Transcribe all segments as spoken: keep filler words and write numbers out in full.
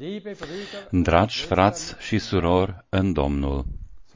Dragi frați și surori în Domnul,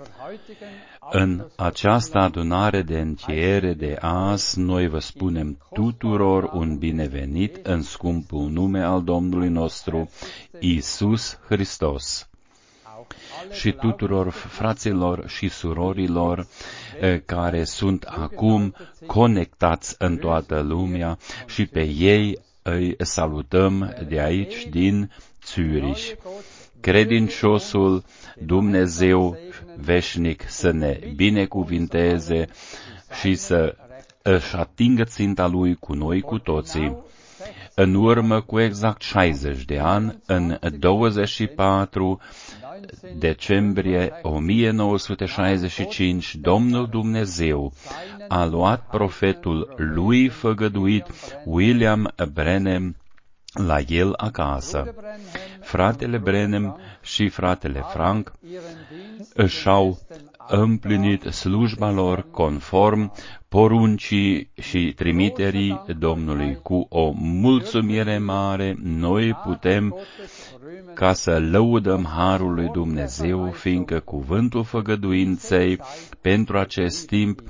în această adunare de încheiere de azi, noi vă spunem tuturor un binevenit în scumpul nume al Domnului nostru, Iisus Hristos. Și tuturor fraților și surorilor care sunt acum conectați în toată lumea și pe ei îi salutăm de aici, din Zürich. Credinciosul Dumnezeu veșnic să ne binecuvinteze și să își atingă ținta Lui cu noi cu toții. În urmă cu exact șaizeci de ani, în douăzeci și patru decembrie o mie nouă sute șaizeci și cinci, Domnul Dumnezeu a luat profetul lui făgăduit William Branham la el acasă. Fratele Branham și fratele Frank își-au împlinit slujba lor conform poruncii și trimiterii Domnului. Cu o mulțumire mare, noi putem ca să lăudăm harul lui Dumnezeu, fiindcă cuvântul făgăduinței pentru acest timp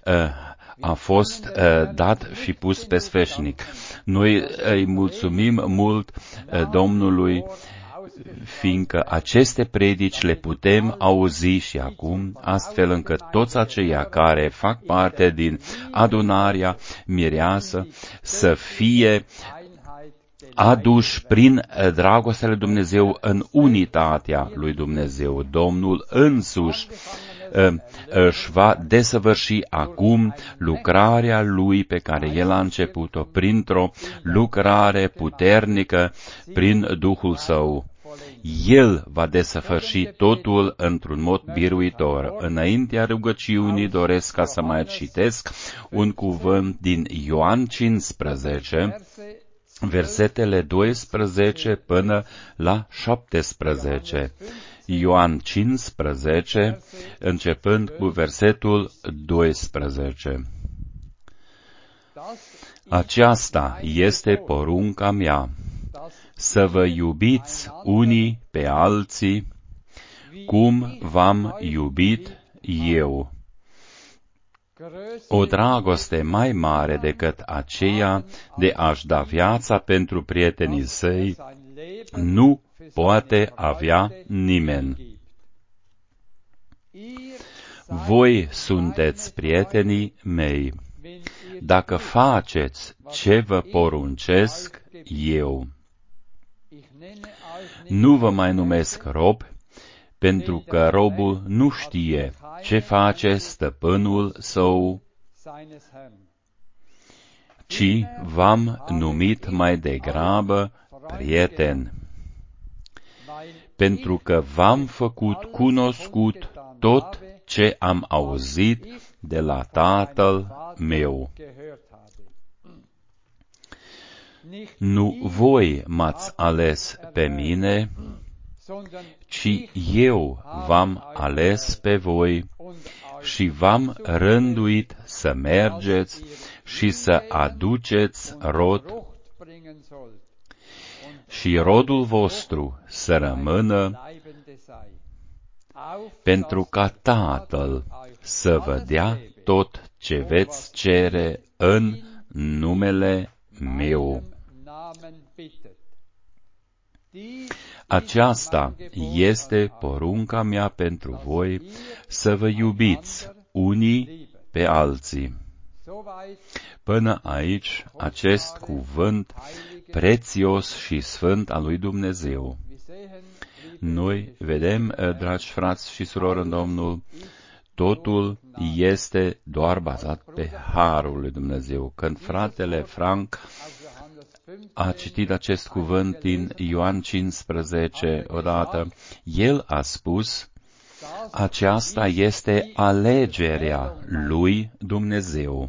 a fost uh, dat și pus pe sfeșnic. Noi îi mulțumim mult uh, Domnului, fiindcă aceste predici le putem auzi și acum, astfel încât toți aceia care fac parte din adunarea mireasă să fie aduși prin dragostea lui Dumnezeu în unitatea lui Dumnezeu. Domnul însuși își va desăvârși acum lucrarea Lui pe care El a început-o printr-o lucrare puternică prin Duhul Său. El va desăvârși totul într-un mod biruitor. Înaintea rugăciunii doresc ca să mai citesc un cuvânt din Ioan cincisprezece, versetele doisprezece până la șaptesprezece. Ioan cincisprezece, începând cu versetul doisprezece. Aceasta este porunca mea, să vă iubiți unii pe alții, cum v-am iubit eu. O dragoste mai mare decât aceea de a-și da viața pentru prietenii săi nu poate avea nimeni. Voi sunteți prietenii mei, dacă faceți ce vă poruncesc eu. Nu vă mai numesc rob, pentru că robul nu știe ce face stăpânul său, ci v-am numit mai degrabă prieten, pentru că v-am făcut cunoscut tot ce am auzit de la Tatăl meu. Nu voi m-ați ales pe mine, ci eu v-am ales pe voi și v-am rânduit să mergeți și să aduceți rod și rodul vostru să rămână, pentru ca Tatăl să vă dea tot ce veți cere în numele meu. Aceasta este porunca mea pentru voi, să vă iubiți unii pe alții. Până aici, acest cuvânt prețios și sfânt al lui Dumnezeu. Noi vedem, dragi frați și surori în Domnul, totul este doar bazat pe harul lui Dumnezeu. Când fratele Frank a citit acest cuvânt din Ioan cincisprezece odată, el a spus, aceasta este alegerea lui Dumnezeu.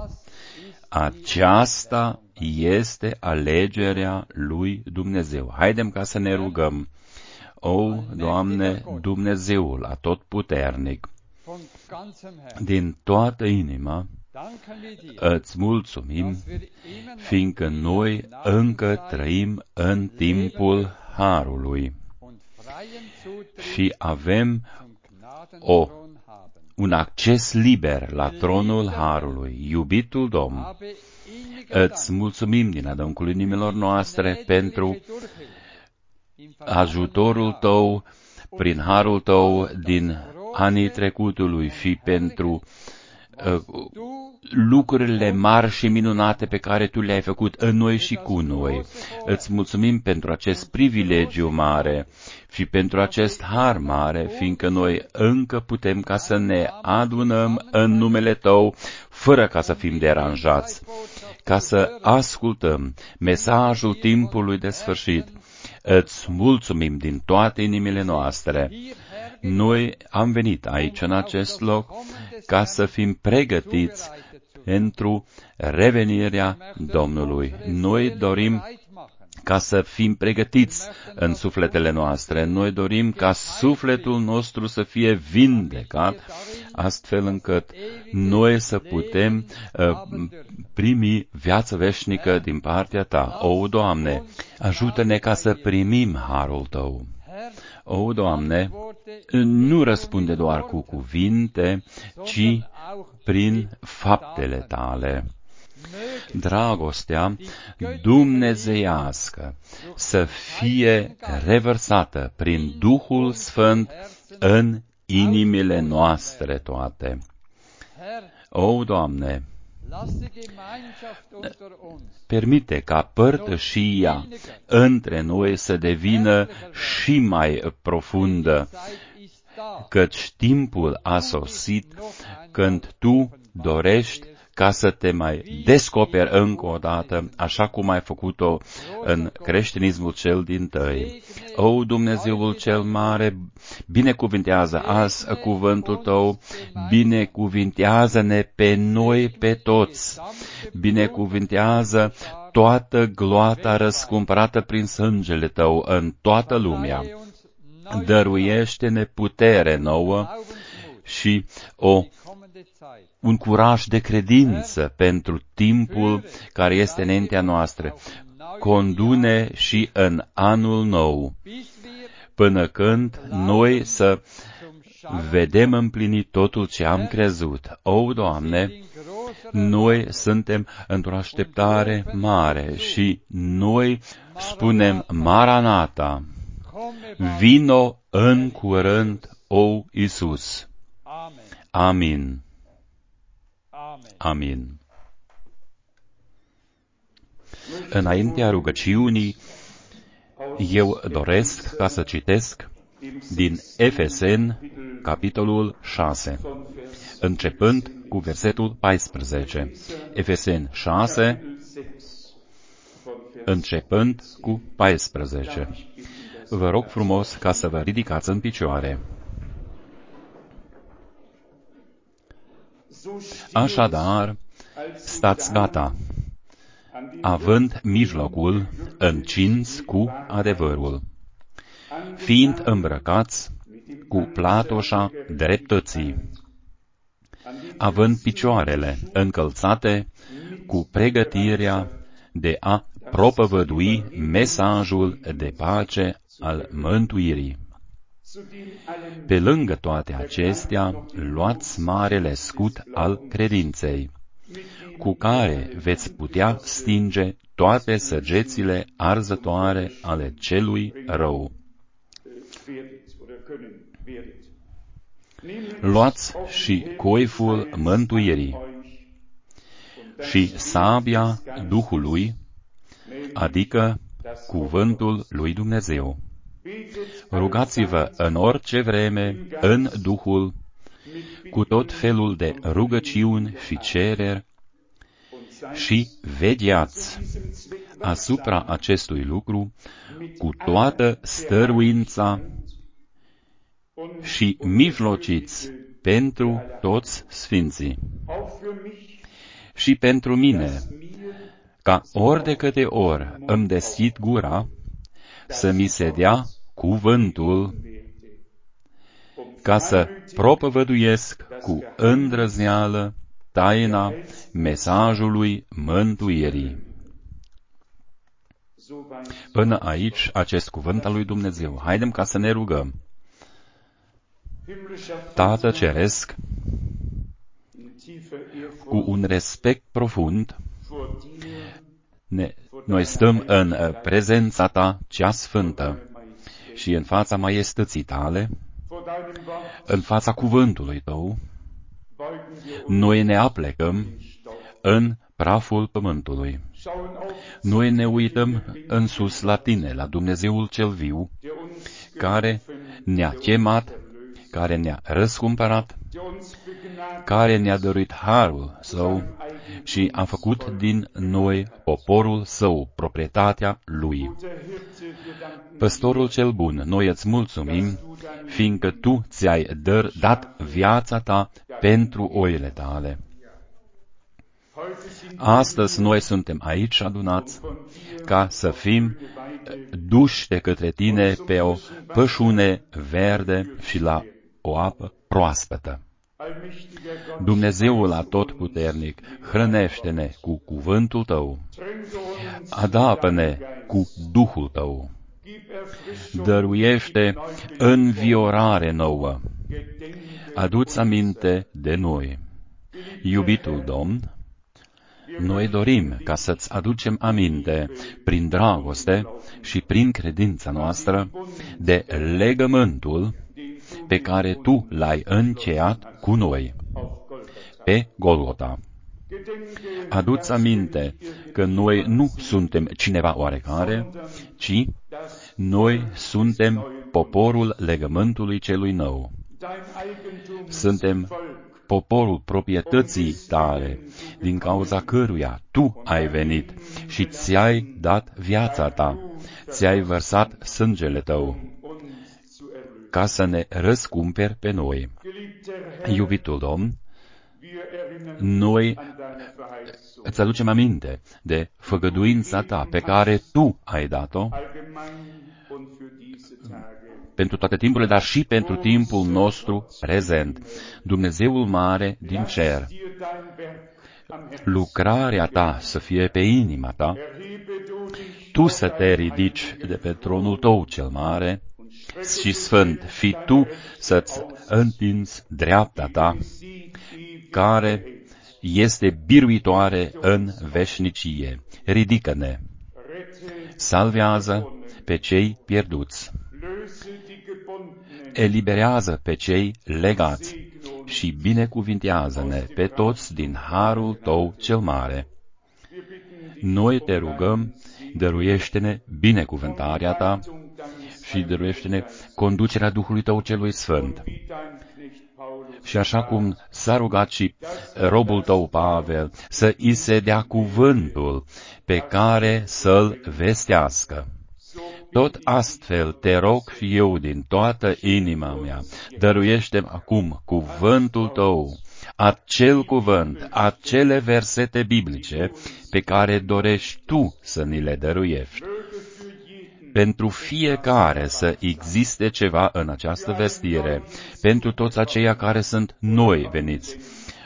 Aceasta este alegerea lui Dumnezeu. Haidem ca să ne rugăm. O, Doamne, Dumnezeul atotputernic, din toată inima îți mulțumim, fiindcă noi încă trăim în timpul harului și avem o, un acces liber la tronul harului. Iubitul Domn, îți mulțumim din adâncul inimilor noastre pentru ajutorul Tău, prin harul Tău din anii trecutului și pentru uh, lucrurile mari și minunate pe care Tu le-ai făcut în noi și cu noi. Îți mulțumim pentru acest privilegiu mare și pentru acest har mare, fiindcă noi încă putem ca să ne adunăm în numele Tău, fără ca să fim deranjați, ca să ascultăm mesajul timpului de sfârșit. Îți mulțumim din toate inimile noastre. Noi am venit aici, în acest loc, ca să fim pregătiți pentru revenirea Domnului. Noi dorim ca să fim pregătiți în sufletele noastre. Noi dorim ca sufletul nostru să fie vindecat, astfel încât noi să putem uh, primi viață veșnică din partea Ta. O, Doamne, ajută-ne ca să primim harul Tău. O, Doamne, nu răspunde doar cu cuvinte, ci prin faptele Tale. Dragostea dumnezeiască să fie revărsată prin Duhul Sfânt în inimile noastre toate. O, Doamne, permite ca părtășia între noi să devină și mai profundă, căci timpul a sosit când Tu dorești ca să te mai descoperi încă o dată, așa cum ai făcut-o în creștinismul cel dintâi. O, Dumnezeul cel mare, binecuvintează azi cuvântul Tău, binecuvintează-ne pe noi, pe toți, binecuvintează toată gloata răscumpărată prin sângele Tău în toată lumea. Dăruiește-ne putere nouă și o un curaj de credință pentru timpul care este înaintea noastră. Condu-ne și în anul nou, până când noi să vedem împlinit totul ce am crezut. O, Doamne, noi suntem într-o așteptare mare și noi spunem Maranata, vino în curând, o Iisus. Amin. Amin. Înaintea rugăciunii, eu doresc ca să citesc din Efeseni, capitolul șase, începând cu versetul paisprezece. Efeseni șase, începând cu paisprezece. Vă rog frumos ca să vă ridicați în picioare. Așadar, stați gata, având mijlocul încins cu adevărul, fiind îmbrăcați cu platoșa dreptății, având picioarele încălțate cu pregătirea de a propovădui mesajul de pace al mântuirii. Pe lângă toate acestea, luați marele scut al credinței, cu care veți putea stinge toate săgețile arzătoare ale celui rău. Luați și coiful mântuirii și sabia Duhului, adică cuvântul lui Dumnezeu. Rugați-vă în orice vreme, în Duhul, cu tot felul de rugăciuni și cereri, și vegheați asupra acestui lucru cu toată stăruința și mijlociți pentru toți sfinții. Și pentru mine, ca ori de câte ori îmi deschid gura, să mi se dea cuvântul, ca să propovăduiesc cu îndrăzneală taina mesajului mântuirii. Până aici, acest cuvânt al lui Dumnezeu. Haidem ca să ne rugăm. Tată Ceresc, cu un respect profund, ne, noi stăm în prezența Ta cea sfântă și în fața maiestății Tale, în fața cuvântului Tău, noi ne aplecăm în praful pământului. Noi ne uităm în sus la Tine, la Dumnezeul cel viu, care ne-a chemat, care ne-a răscumpărat, care ne-a dăruit harul Său și a făcut din noi poporul Său, proprietatea Lui. Păstorul cel bun, noi îți mulțumim, fiindcă Tu ți-ai dăr, dat viața Ta pentru oile Tale. Astăzi noi suntem aici adunați ca să fim duși de către Tine pe o pășune verde și la o apă proaspătă. Dumnezeul Atotputernic, hrănește-ne cu cuvântul Tău, adapă-ne cu Duhul Tău, dăruiește înviorare nouă, adu-ți aminte de noi. Iubitul Domn, noi dorim ca să-ți aducem aminte, prin dragoste și prin credința noastră, de legământul pe care Tu l-ai încheiat cu noi, pe Golgota. Adu-ți aminte că noi nu suntem cineva oarecare, ci noi suntem poporul legământului celui nou. Suntem poporul proprietății Tale, din cauza căruia Tu ai venit și ți-ai dat viața Ta, ți-ai vărsat sângele Tău, ca să ne răscumperi pe noi. Iubitul Domn, noi îți aducem aminte de făgăduința Ta pe care Tu ai dat-o pentru toate timpurile, dar și pentru timpul nostru prezent. Dumnezeul mare din cer, lucrarea Ta să fie pe inima Ta, Tu să te ridici de pe tronul Tău cel mare și sfânt, fi Tu să-ți întinzi dreapta Ta, care este biruitoare în veșnicie. Ridică-ne, salvează pe cei pierduți, eliberează pe cei legați și binecuvintează-ne pe toți din harul Tău cel mare. Noi te rugăm, dăruiește-ne binecuvântarea Ta și dăruiește-ne conducerea Duhului Tău celui Sfânt. Și așa cum s-a rugat și robul Tău Pavel, să îi se dea cuvântul pe care să-l vestească. Tot astfel te rog și eu din toată inima mea, dăruiește-mi acum cuvântul Tău, acel cuvânt, acele versete biblice pe care dorești Tu să ni le dăruiești. Pentru fiecare să existe ceva în această vestire, pentru toți aceia care sunt noi veniți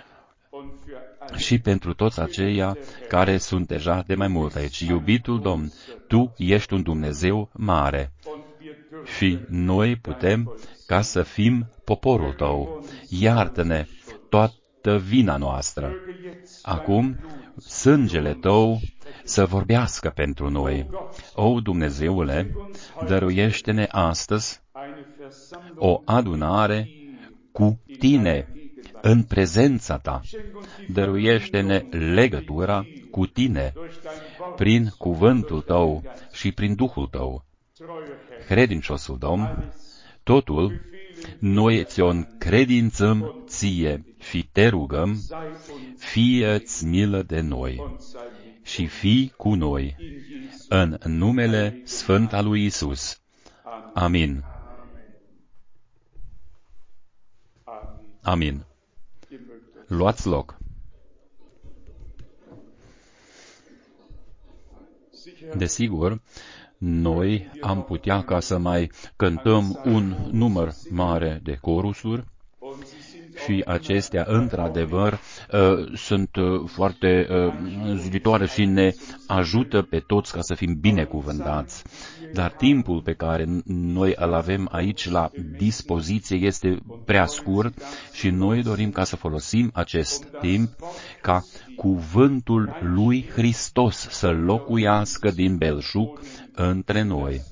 și pentru toți aceia care sunt deja de mai mult aici. Iubitul Domn, Tu ești un Dumnezeu mare și noi putem ca să fim poporul Tău. Iartă-ne toată vina noastră. Acum, sângele Tău să vorbească pentru noi. O, Dumnezeule, dăruiește-ne astăzi o adunare cu Tine, în prezența Ta. Dăruiește-ne legătura cu Tine, prin cuvântul Tău și prin Duhul Tău. Credinciosul Domn, totul noi ți-o încredințăm Ție și te rugăm, fie-ți milă de noi și fii cu noi, în numele Sfânt al lui Isus. Amin. Amin. Luați loc. Desigur, noi am putea ca să mai cântăm un număr mare de corusuri și acestea, într-adevăr, sunt foarte ziditoare și ne ajută pe toți ca să fim binecuvântați. Dar timpul pe care noi îl avem aici la dispoziție este prea scurt și noi dorim ca să folosim acest timp ca cuvântul lui Hristos să locuiască din belșug între noi.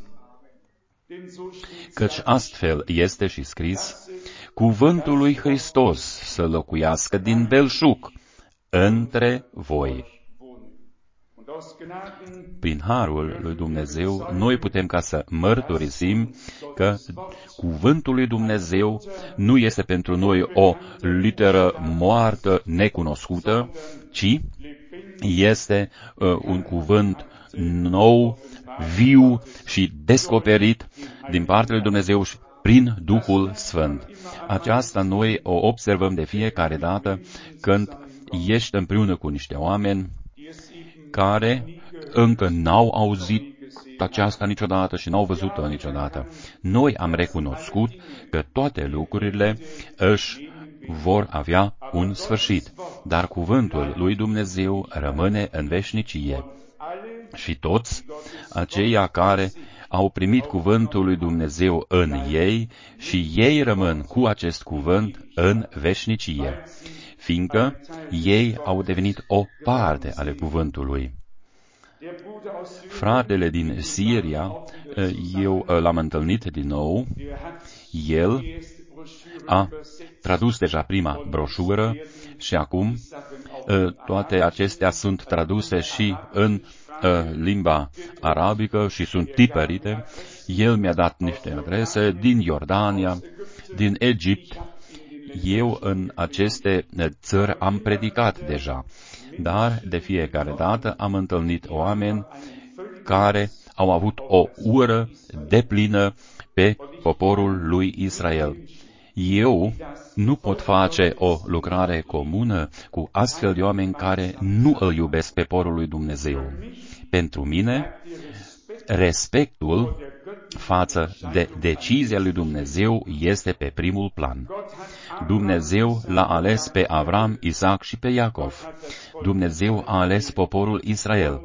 Căci astfel este și scris, cuvântul lui Hristos să locuiască din belșug între voi. Prin harul lui Dumnezeu, noi putem ca să mărturisim că cuvântul lui Dumnezeu nu este pentru noi o literă moartă, necunoscută, ci este uh, un cuvânt nou, viu și descoperit din partea lui Dumnezeu și prin Duhul Sfânt. Aceasta noi o observăm de fiecare dată când ești împreună cu niște oameni care încă n-au auzit aceasta niciodată și n-au văzut-o niciodată. Noi am recunoscut că toate lucrurile își vor avea un sfârșit, dar cuvântul lui Dumnezeu rămâne în veșnicie. Și toți aceia care au primit cuvântul lui Dumnezeu în ei și ei rămân cu acest cuvânt în veșnicie, fiindcă ei au devenit o parte ale cuvântului. Fratele din Siria, eu l-am întâlnit din nou, el a tradus deja prima broșură și acum toate acestea sunt traduse și în limba arabică și sunt tipărite. El mi-a dat niște adrese din Iordania, din Egipt. Eu în aceste țări am predicat deja, dar de fiecare dată am întâlnit oameni care au avut o ură deplină pe poporul lui Israel. Eu nu pot face o lucrare comună cu astfel de oameni care nu îl iubesc pe poporul lui Dumnezeu. Pentru mine, respectul față de decizia lui Dumnezeu este pe primul plan. Dumnezeu l-a ales pe Avram, Isaac și pe Iacov. Dumnezeu a ales poporul Israel.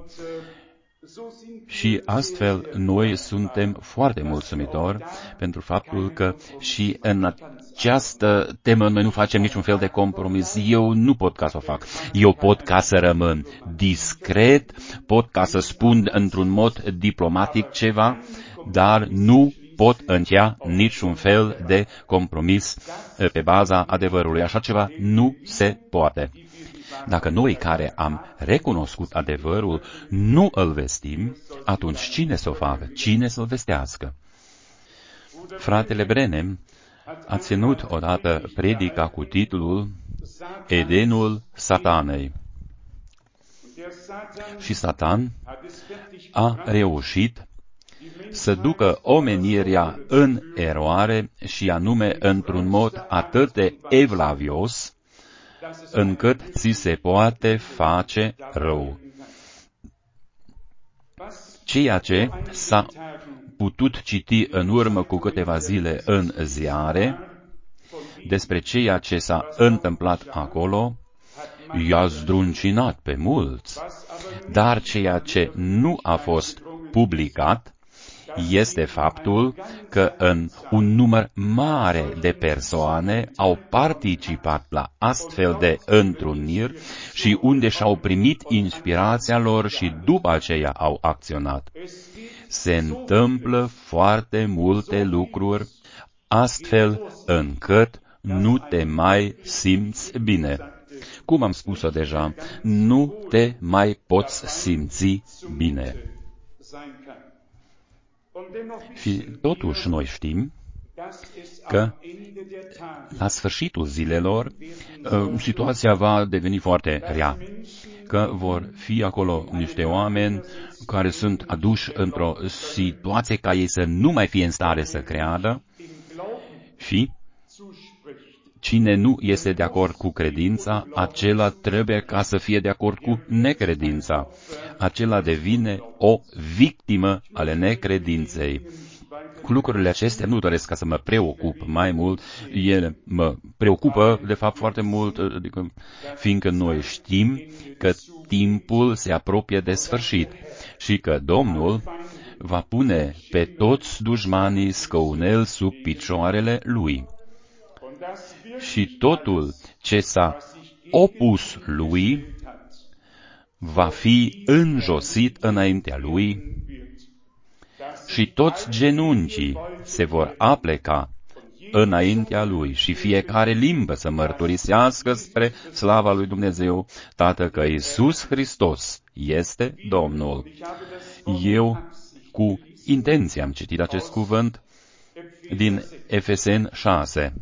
Și astfel noi suntem foarte mulțumitori pentru faptul că și în această temă noi nu facem niciun fel de compromis. Eu nu pot ca să o fac. Eu pot ca să rămân discret, pot ca să spun într-un mod diplomatic ceva, dar nu pot încheia niciun fel de compromis pe baza adevărului. Așa ceva nu se poate. Dacă noi care am recunoscut adevărul nu îl vestim, atunci cine să o facă? Cine să-l vestească? Fratele Brenem a ținut odată predica cu titlul Edenul Satanei. Și Satan a reușit să ducă omenirea în eroare și anume într-un mod atât de evlavios, încât ți se poate face rău. Ceea ce s-a putut citi în urmă cu câteva zile în ziare, despre ceea ce s-a întâmplat acolo, i-a zdruncinat pe mulți, dar ceea ce nu a fost publicat este faptul că în un număr mare de persoane au participat la astfel de întruniri și unde și-au primit inspirația lor și după aceea au acționat. Se întâmplă foarte multe lucruri astfel încât nu te mai simți bine. Cum am spus-o deja, nu te mai poți simți bine. Și totuși noi știm că la sfârșitul zilelor situația va deveni foarte rea, că vor fi acolo niște oameni care sunt aduși într-o situație ca ei să nu mai fie în stare să creadă și cine nu este de acord cu credința, acela trebuie ca să fie de acord cu necredința. Acela devine o victimă ale necredinței. cu lucrurile acestea nu doresc ca să mă preocup mai mult, ele mă preocupă de fapt foarte mult, adică, fiindcă noi știm că timpul se apropie de sfârșit și că Domnul va pune pe toți dușmanii scăunel sub picioarele lui. Și totul ce s-a opus lui va fi înjosit înaintea lui și toți genunchii se vor apleca înaintea lui și fiecare limbă să mărturisească spre slava lui Dumnezeu, Tatăl, că Iisus Hristos este Domnul. Eu cu intenție am citit acest cuvânt din Efeseni șase.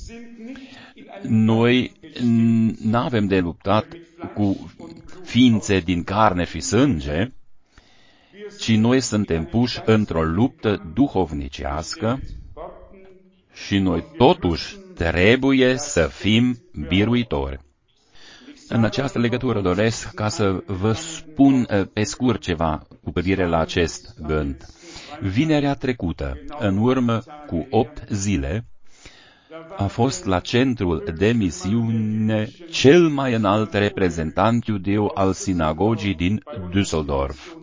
Noi n-avem de luptat cu ființe din carne și sânge, ci noi suntem puși într-o luptă duhovnicească și noi totuși trebuie să fim biruitori. În această legătură doresc ca să vă spun pe scurt ceva cu privire la acest gând. Vinerea trecută, în urmă cu opt zile, a fost la centrul de misiune cel mai înalt reprezentant iudeu al sinagogii din Düsseldorf.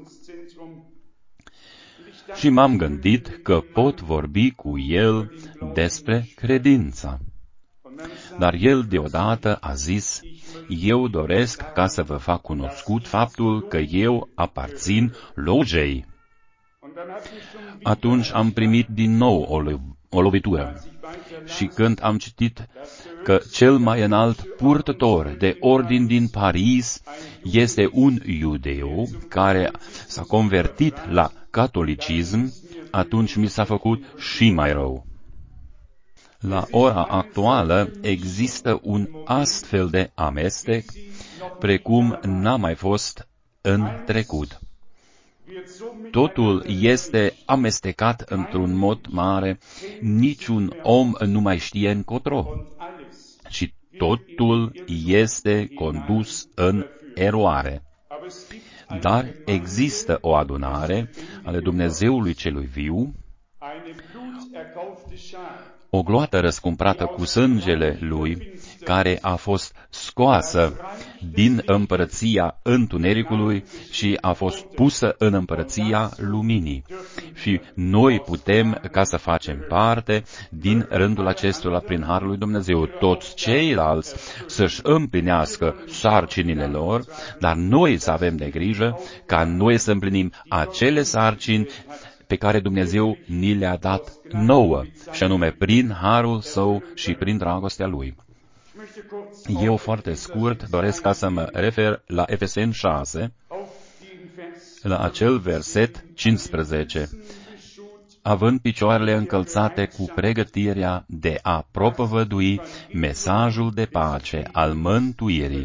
Și m-am gândit că pot vorbi cu el despre credința. Dar el deodată a zis, eu doresc ca să vă fac cunoscut faptul că eu aparțin logei. Atunci am primit din nou o, o lovitură. Și când am citit că cel mai înalt purtător de ordin din Paris este un iudeu care s-a convertit la catolicism, atunci mi s-a făcut și mai rău. La ora actuală există un astfel de amestec, precum n-a mai fost în trecut. Totul este amestecat într-un mod mare, niciun om nu mai știe încotro, și totul este condus în eroare. Dar există o adunare ale Dumnezeului celui viu, o gloată răscumpărată cu sângele lui, care a fost scoasă din împărăția întunericului și a fost pusă în împărăția luminii. Și noi putem ca să facem parte din rândul acestora prin harul lui Dumnezeu. Toți ceilalți să-și împlinească sarcinile lor, dar noi să avem de grijă ca noi să împlinim acele sarcini pe care Dumnezeu ni le-a dat nouă, și anume prin harul său și prin dragostea lui. Eu foarte scurt doresc ca să mă refer la Efeseni șase, la acel verset cincisprezece, având picioarele încălțate cu pregătirea de a propovădui mesajul de pace al mântuirii.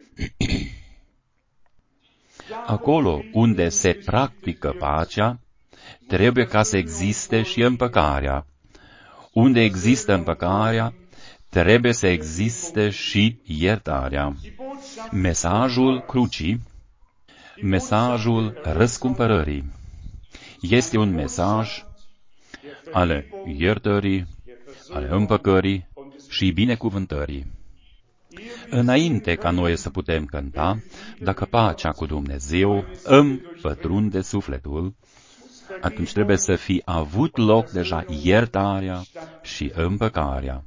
Acolo unde se practică pacea, trebuie ca să existe și împăcarea. Unde există împăcarea, trebuie să existe și iertarea. Mesajul crucii, mesajul răscumpărării, este un mesaj ale iertării, ale împăcării și binecuvântării. Înainte ca noi să putem cânta, dacă pacea cu Dumnezeu îmi pătrunde sufletul, atunci trebuie să fi avut loc deja iertarea și împăcarea.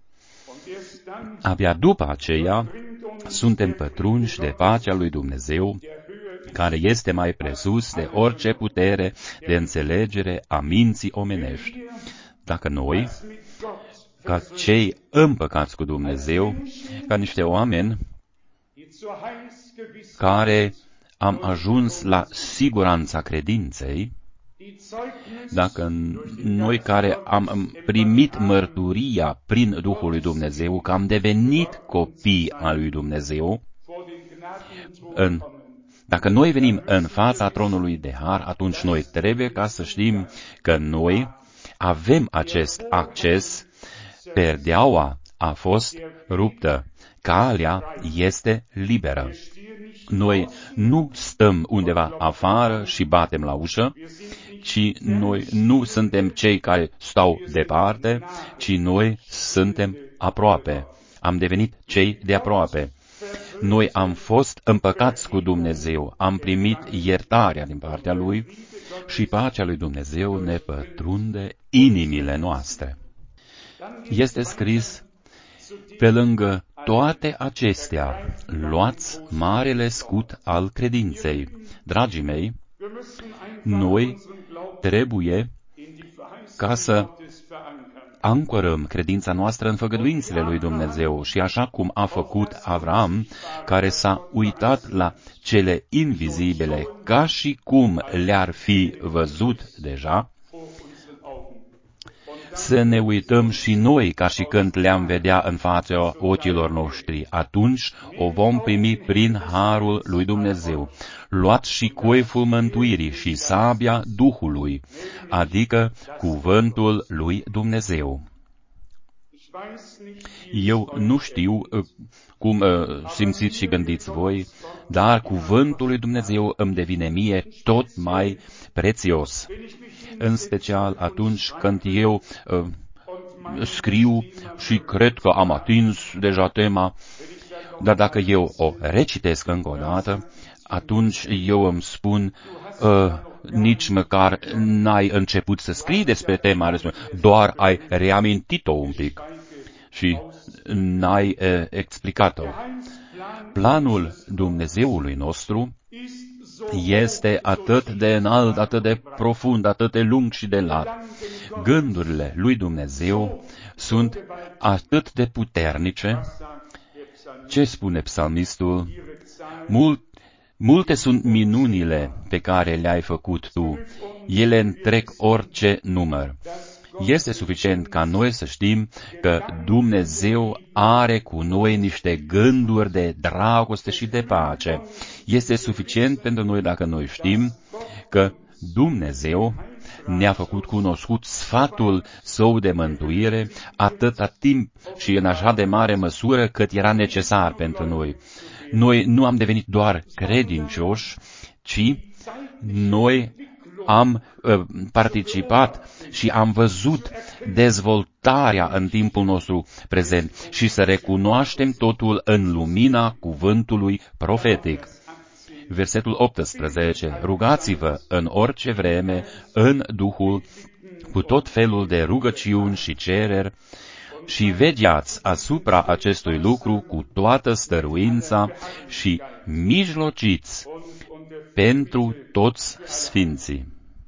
Abia după aceea suntem pătrunși de pacea lui Dumnezeu, care este mai presus de orice putere de înțelegere a minții omenești. Dacă noi, ca cei împăcați cu Dumnezeu, ca niște oameni care am ajuns la siguranța credinței, dacă noi care am primit mărturia prin Duhul lui Dumnezeu, că am devenit copii al lui Dumnezeu, în, dacă noi venim în fața tronului de har, atunci noi trebuie ca să știm că noi avem acest acces, perdeaua a fost ruptă, calea este liberă. Noi nu stăm undeva afară și batem la ușă, ci noi nu suntem cei care stau departe, ci noi suntem aproape. Am devenit cei de aproape. Noi am fost împăcați cu Dumnezeu, am primit iertarea din partea Lui și pacea lui Dumnezeu ne pătrunde inimile noastre. Este scris, pe lângă toate acestea, luați marele scut al credinței. Dragii mei, noi trebuie ca să ancorăm credința noastră în făgăduințele lui Dumnezeu și așa cum a făcut Avram, care s-a uitat la cele invizibile ca și cum le-ar fi văzut deja, să ne uităm și noi ca și când le-am vedea în fața ochilor noștri. Atunci o vom primi prin harul lui Dumnezeu. Luați și coiful mântuirii și sabia Duhului, adică cuvântul lui Dumnezeu. Eu nu știu cum uh, simțiți și gândiți voi, dar cuvântul lui Dumnezeu îmi devine mie tot mai prețios. În special atunci când eu uh, scriu și cred că am atins deja tema, dar dacă eu o recitesc încă o dată, atunci eu îmi spun, uh, nici măcar n-ai început să scrii despre tema, doar ai reamintit-o un pic și n-ai uh, explicat-o. Planul Dumnezeului nostru este atât de înalt, atât de profund, atât de lung și de lat. Gândurile lui Dumnezeu sunt atât de puternice. Ce spune psalmistul? Mult, multe sunt minunile pe care le-ai făcut tu. Ele întrec orice număr. Este suficient ca noi să știm că Dumnezeu are cu noi niște gânduri de dragoste și de pace. Este suficient pentru noi dacă noi știm că Dumnezeu ne-a făcut cunoscut sfatul său de mântuire atâta timp și în așa de mare măsură cât era necesar pentru noi. Noi nu am devenit doar credincioși, ci noi am uh, participat și am văzut dezvoltarea în timpul nostru prezent și să recunoaștem totul în lumina cuvântului profetic. Versetul optsprezece. Rugați-vă în orice vreme în Duhul cu tot felul de rugăciuni și cereri și vegheați asupra acestui lucru cu toată stăruința și mijlociți pentru toți sfinții.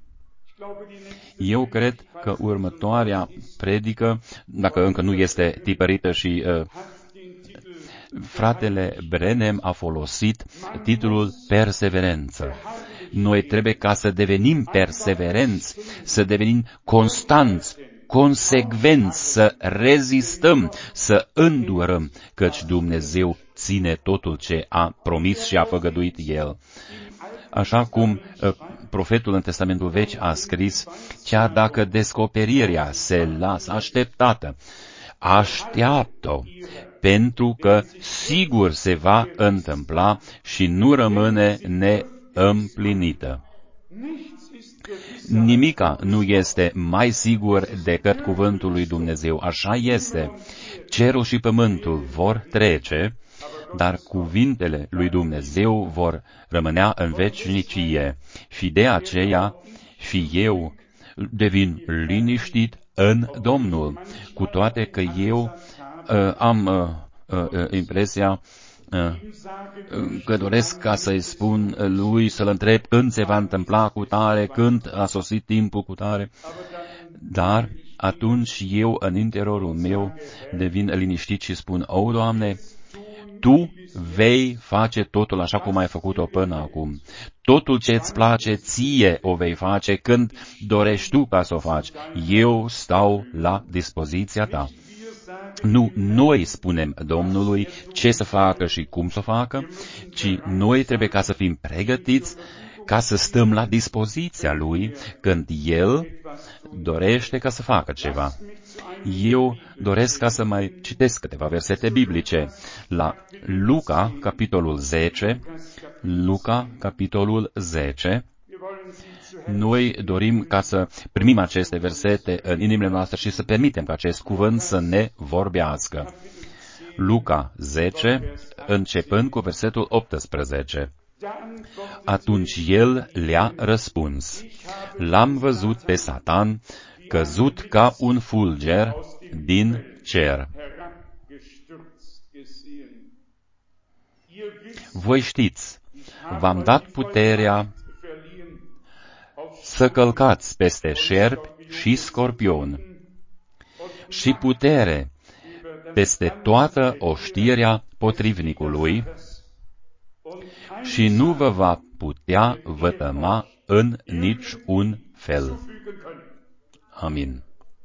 Eu cred că următoarea predică, dacă încă nu este tipărită și uh, fratele Brenem a folosit titlul Perseverență. Noi trebuie ca să devenim perseverenți, să devenim constanți, consecvenți, să rezistăm, să îndurăm, căci Dumnezeu ține totul ce a promis și a făgăduit El. Așa cum uh, profetul în Testamentul Vechi a scris, chiar dacă descoperirea se lasă așteptată, așteaptă-o, pentru că sigur se va întâmpla și nu rămâne neîmplinită. Nimica nu este mai sigur decât cuvântul lui Dumnezeu. Așa este. Cerul și pământul vor trece, dar cuvintele lui Dumnezeu vor rămânea în veșnicie. Și de aceea și eu devin liniștit în Domnul, cu toate că eu uh, am uh, uh, impresia uh, că doresc ca să-i spun lui, să-l întreb când se va întâmpla cu tare, când a sosit timpul cu tare, dar atunci eu în interiorul meu devin liniștit și spun, o, Doamne, Tu vei face totul așa cum ai făcut-o până acum. Totul ce îți place ție o vei face când dorești tu ca să o faci. Eu stau la dispoziția ta. Nu noi spunem Domnului ce să facă și cum să facă, ci noi trebuie ca să fim pregătiți ca să stăm la dispoziția Lui când El dorește ca să facă ceva. Eu doresc ca să mai citesc câteva versete biblice. La Luca, capitolul zece, Luca, capitolul zece, Noi dorim ca să primim aceste versete în inimile noastre și să permitem ca acest cuvânt să ne vorbească. Luca zece, începând cu versetul optsprezece. Atunci el le-a răspuns: L-am văzut pe Satan căzut ca un fulger din cer. Voi știți, v-am dat puterea să călcați peste șerpi și scorpion și putere peste toată oștirea potrivnicului și nu vă va putea vătăma în niciun fel. Amin.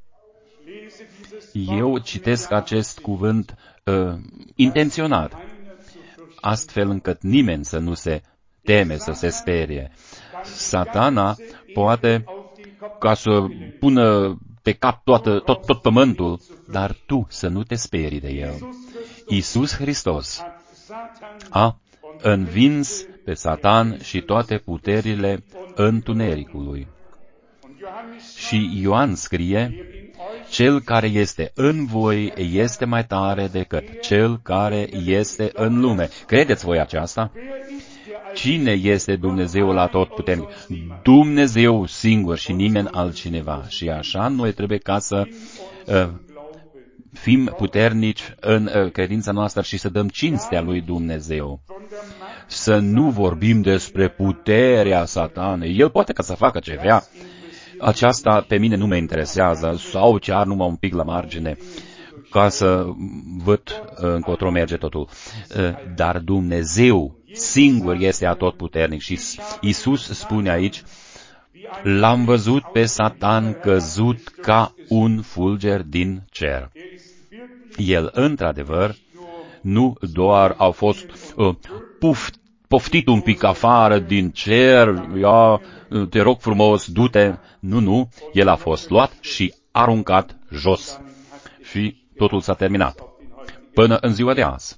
Eu citesc acest cuvânt uh, intenționat, astfel încât nimeni să nu se teme, să se sperie. Satana poate ca să pună pe cap toată, tot, tot pământul, dar tu să nu te sperii de el. Iisus Hristos a învins pe Satan și toate puterile întunericului. Și Ioan scrie: Cel care este în voi este mai tare decât cel care este în lume. Credeți voi aceasta? Cine este Dumnezeul atotputernic? Dumnezeu singur și nimeni altcineva. Și așa noi trebuie ca să uh, fim puternici în uh, credința noastră și să dăm cinstea lui Dumnezeu. Să nu vorbim despre puterea Satanei. El poate ca să facă ce vrea. Aceasta pe mine nu mă interesează, sau chiar numai un pic la margine, ca să văd încotro merge totul. Dar Dumnezeu singur este atotputernic și Iisus spune aici: L-am văzut pe Satan căzut ca un fulger din cer. El, într-adevăr, nu doar a fost uh, puft, poftit un pic afară din cer, ia, te rog frumos, du-te. Nu, nu, el a fost luat și aruncat jos. Și totul s-a terminat. Până în ziua de azi.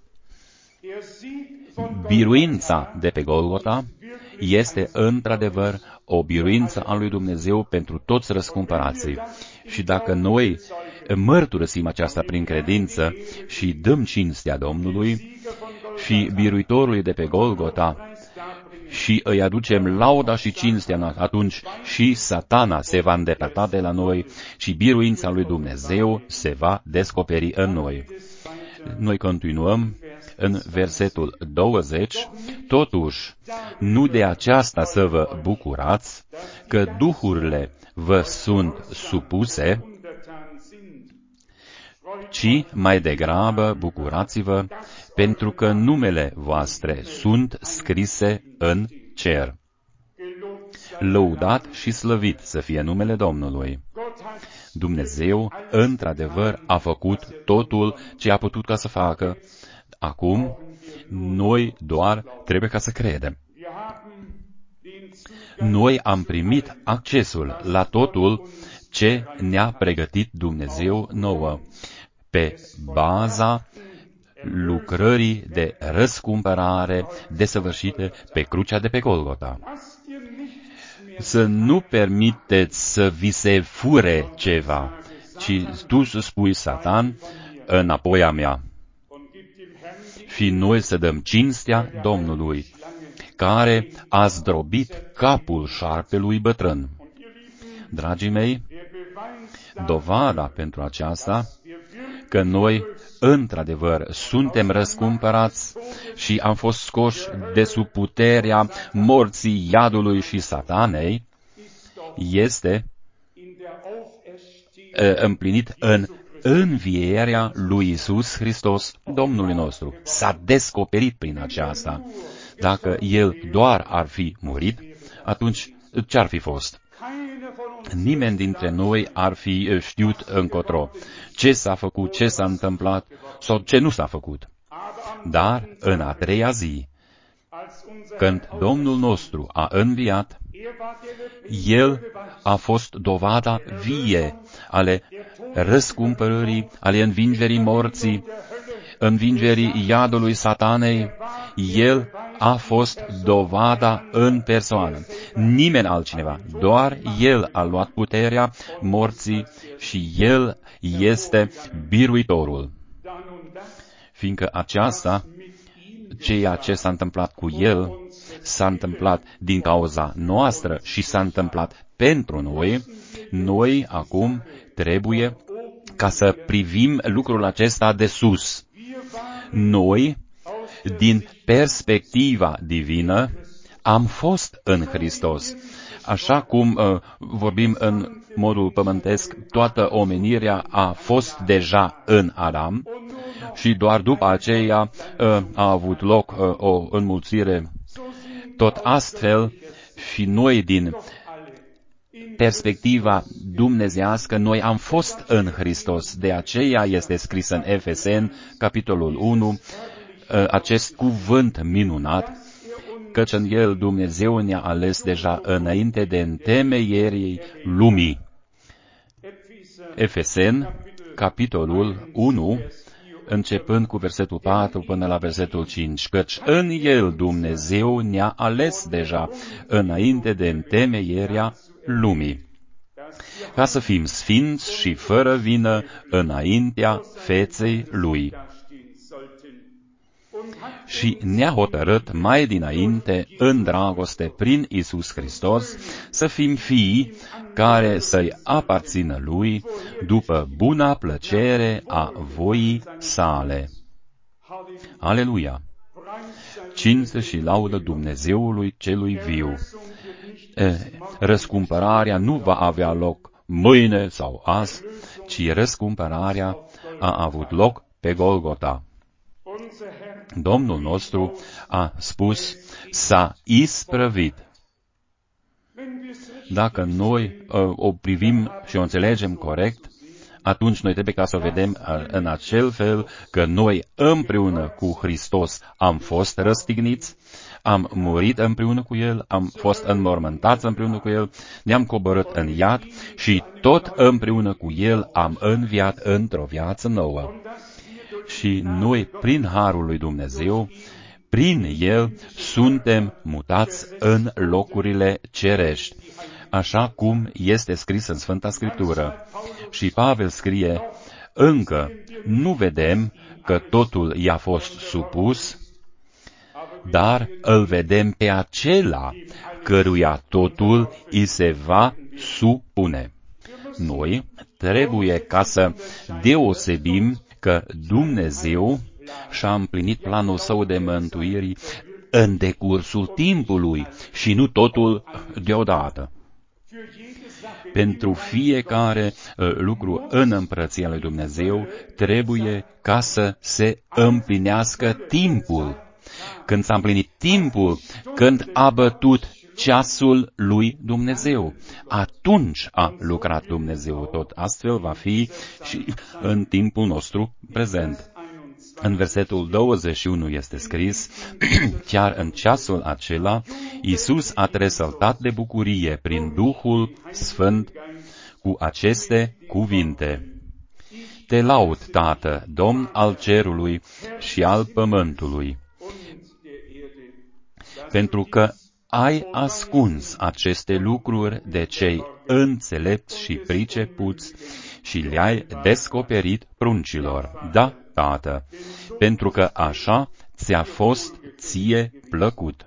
Biruința de pe Golgota este într-adevăr o biruință a lui Dumnezeu pentru toți răscumpărații. Și dacă noi mărturisim aceasta prin credință și dăm cinstea Domnului și biruitorului de pe Golgota și îi aducem lauda și cinstea noastră, atunci și Satana se va îndepărta de la noi și biruința lui Dumnezeu se va descoperi în noi. Noi continuăm în versetul douăzeci, totuși, nu de aceasta să vă bucurați, că duhurile vă sunt supuse, ci mai degrabă bucurați-vă, pentru că numele voastre sunt scrise în cer. Lăudat și slăvit să fie numele Domnului. Dumnezeu, într-adevăr, a făcut totul ce a putut ca să facă. Acum, noi doar trebuie ca să credem. Noi am primit accesul la totul ce ne-a pregătit Dumnezeu nouă, pe baza lucrării de răscumpărare desăvârșite pe crucea de pe Golgota. Să nu permiteți să vi se fure ceva, ci tu să spui: Satan, înapoi a mea. Și noi să dăm cinstea Domnului, care a zdrobit capul șarpelui bătrân. Dragii mei, dovada pentru aceasta că noi, într-adevăr, suntem răscumpărați și am fost scoși de sub puterea morții, iadului și Satanei, este împlinit în învierea lui Iisus Hristos, Domnului nostru. S-a descoperit prin aceasta. Dacă El doar ar fi murit, atunci ce-ar fi fost? Nimeni dintre noi ar fi știut încotro ce s-a făcut, ce s-a întâmplat sau ce nu s-a făcut. Dar în a treia zi, când Domnul nostru a înviat, El a fost dovada vie ale răscumpărării, ale învingerii morții, învingerii iadului Satanei. El a fost dovada în persoană. Nimeni altcineva, doar El a luat puterea morții și El este biruitorul. Fiindcă aceasta, ceea ce s-a întâmplat cu El, s-a întâmplat din cauza noastră și s-a întâmplat pentru noi, noi acum trebuie ca să privim lucrul acesta de sus. Noi, din perspectiva divină, am fost în Hristos. Așa cum uh, vorbim în modul pământesc, toată omenirea a fost deja în Adam și doar după aceea uh, a avut loc uh, o înmulțire. Tot astfel și noi din perspectiva dumnezeiască, noi am fost în Hristos. De aceea este scris în Efeseni, capitolul unu, acest cuvânt minunat, căci în El Dumnezeu ne-a ales deja înainte de întemeierii lumii. Efeseni, capitolul unu, începând cu versetul patru până la versetul cinci, căci în El Dumnezeu ne-a ales deja înainte de întemeierea lumii, ca să fim sfinți și fără vină înaintea feței Lui. Și ne-a hotărât mai dinainte, în dragoste prin Iisus Hristos, să fim fii care să-i aparțină Lui după buna plăcere a voii sale. Aleluia! Cinste și laudă Dumnezeului celui viu. E, răscumpărarea nu va avea loc mâine sau azi, ci răscumpărarea a avut loc pe Golgota. Domnul nostru a spus, s-a isprăvit. Dacă noi uh, o privim și o înțelegem corect, atunci noi trebuie ca să o vedem uh, în acel fel că noi împreună cu Hristos am fost răstigniți, am murit împreună cu El, am fost înmormântați împreună cu El, ne-am coborât în iad și tot împreună cu El am înviat într-o viață nouă. Și noi, prin harul lui Dumnezeu, prin El, suntem mutați în locurile cerești, așa cum este scris în Sfânta Scriptură. Și Pavel scrie, încă nu vedem că totul i-a fost supus, dar îl vedem pe acela căruia totul îi se va supune. Noi trebuie ca să deosebim că Dumnezeu și-a împlinit planul său de mântuire în decursul timpului și nu totul deodată. Pentru fiecare uh, lucru în împărăția lui Dumnezeu trebuie ca să se împlinească timpul. Când s-a împlinit timpul, când a bătut ceasul lui Dumnezeu, atunci a lucrat Dumnezeu. Tot astfel va fi și în timpul nostru prezent. În versetul douăzeci și unu este scris, chiar în ceasul acela, Iisus a tresăltat de bucurie prin Duhul Sfânt cu aceste cuvinte. Te laud, Tată, Domn al cerului și al pământului, pentru că ai ascuns aceste lucruri de cei înțelepți și pricepuți și le-ai descoperit pruncilor. Da, Tată, pentru că așa ți-a fost ție plăcut.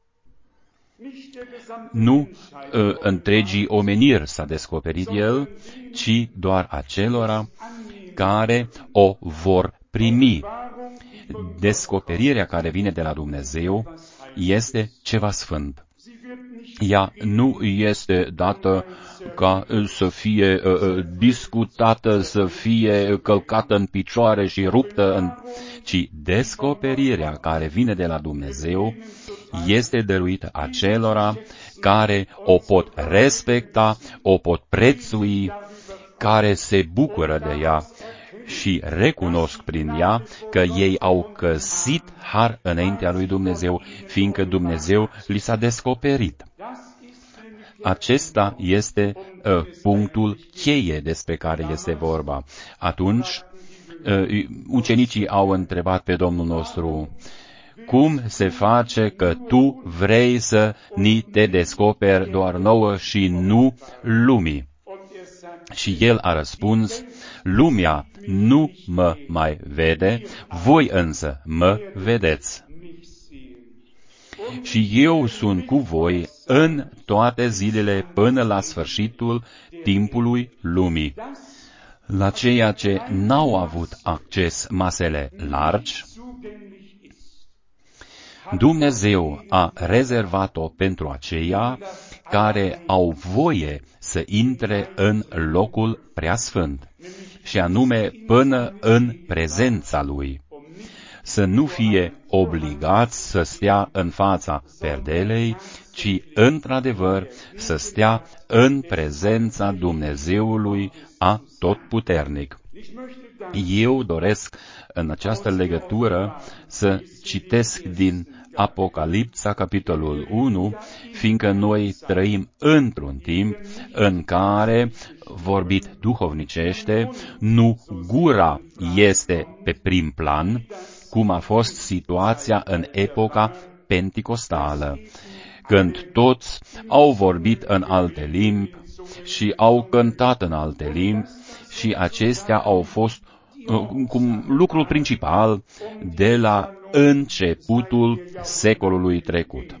Nu uh, întregii omeniri s-a descoperit el, ci doar acelora care o vor primi. Descoperirea care vine de la Dumnezeu este ceva sfânt. Ea nu este dată ca să fie uh, discutată, să fie călcată în picioare și ruptă, în... ci descoperirea care vine de la Dumnezeu este dăruită acelora care o pot respecta, o pot prețui, care se bucură de ea și recunosc prin ea că ei au găsit har înaintea lui Dumnezeu, fiindcă Dumnezeu li s-a descoperit. Acesta este uh, punctul cheie despre care este vorba. Atunci, uh, ucenicii au întrebat pe Domnul nostru, cum se face că tu vrei să ni te descoperi doar nouă și nu lumii? Și el a răspuns, lumea nu mă mai vede, voi însă mă vedeți. Și eu sunt cu voi în toate zilele până la sfârșitul timpului lumii. La ceea ce n-au avut acces masele largi, Dumnezeu a rezervat-o pentru aceia care au voie să intre în locul preasfânt, și anume până în prezența Lui, să nu fie obligați să stea în fața perdelei, ci într-adevăr să stea în prezența Dumnezeului Atotputernic. Eu doresc în această legătură să citesc din Apocalipsa, capitolul unu, fiindcă noi trăim într-un timp în care, vorbit duhovnicește, nu gura este pe prim plan, cum a fost situația în epoca penticostală, când toți au vorbit în alte limbi și au cântat în alte limbi și acestea au fost cum lucrul principal de la începutul secolului trecut.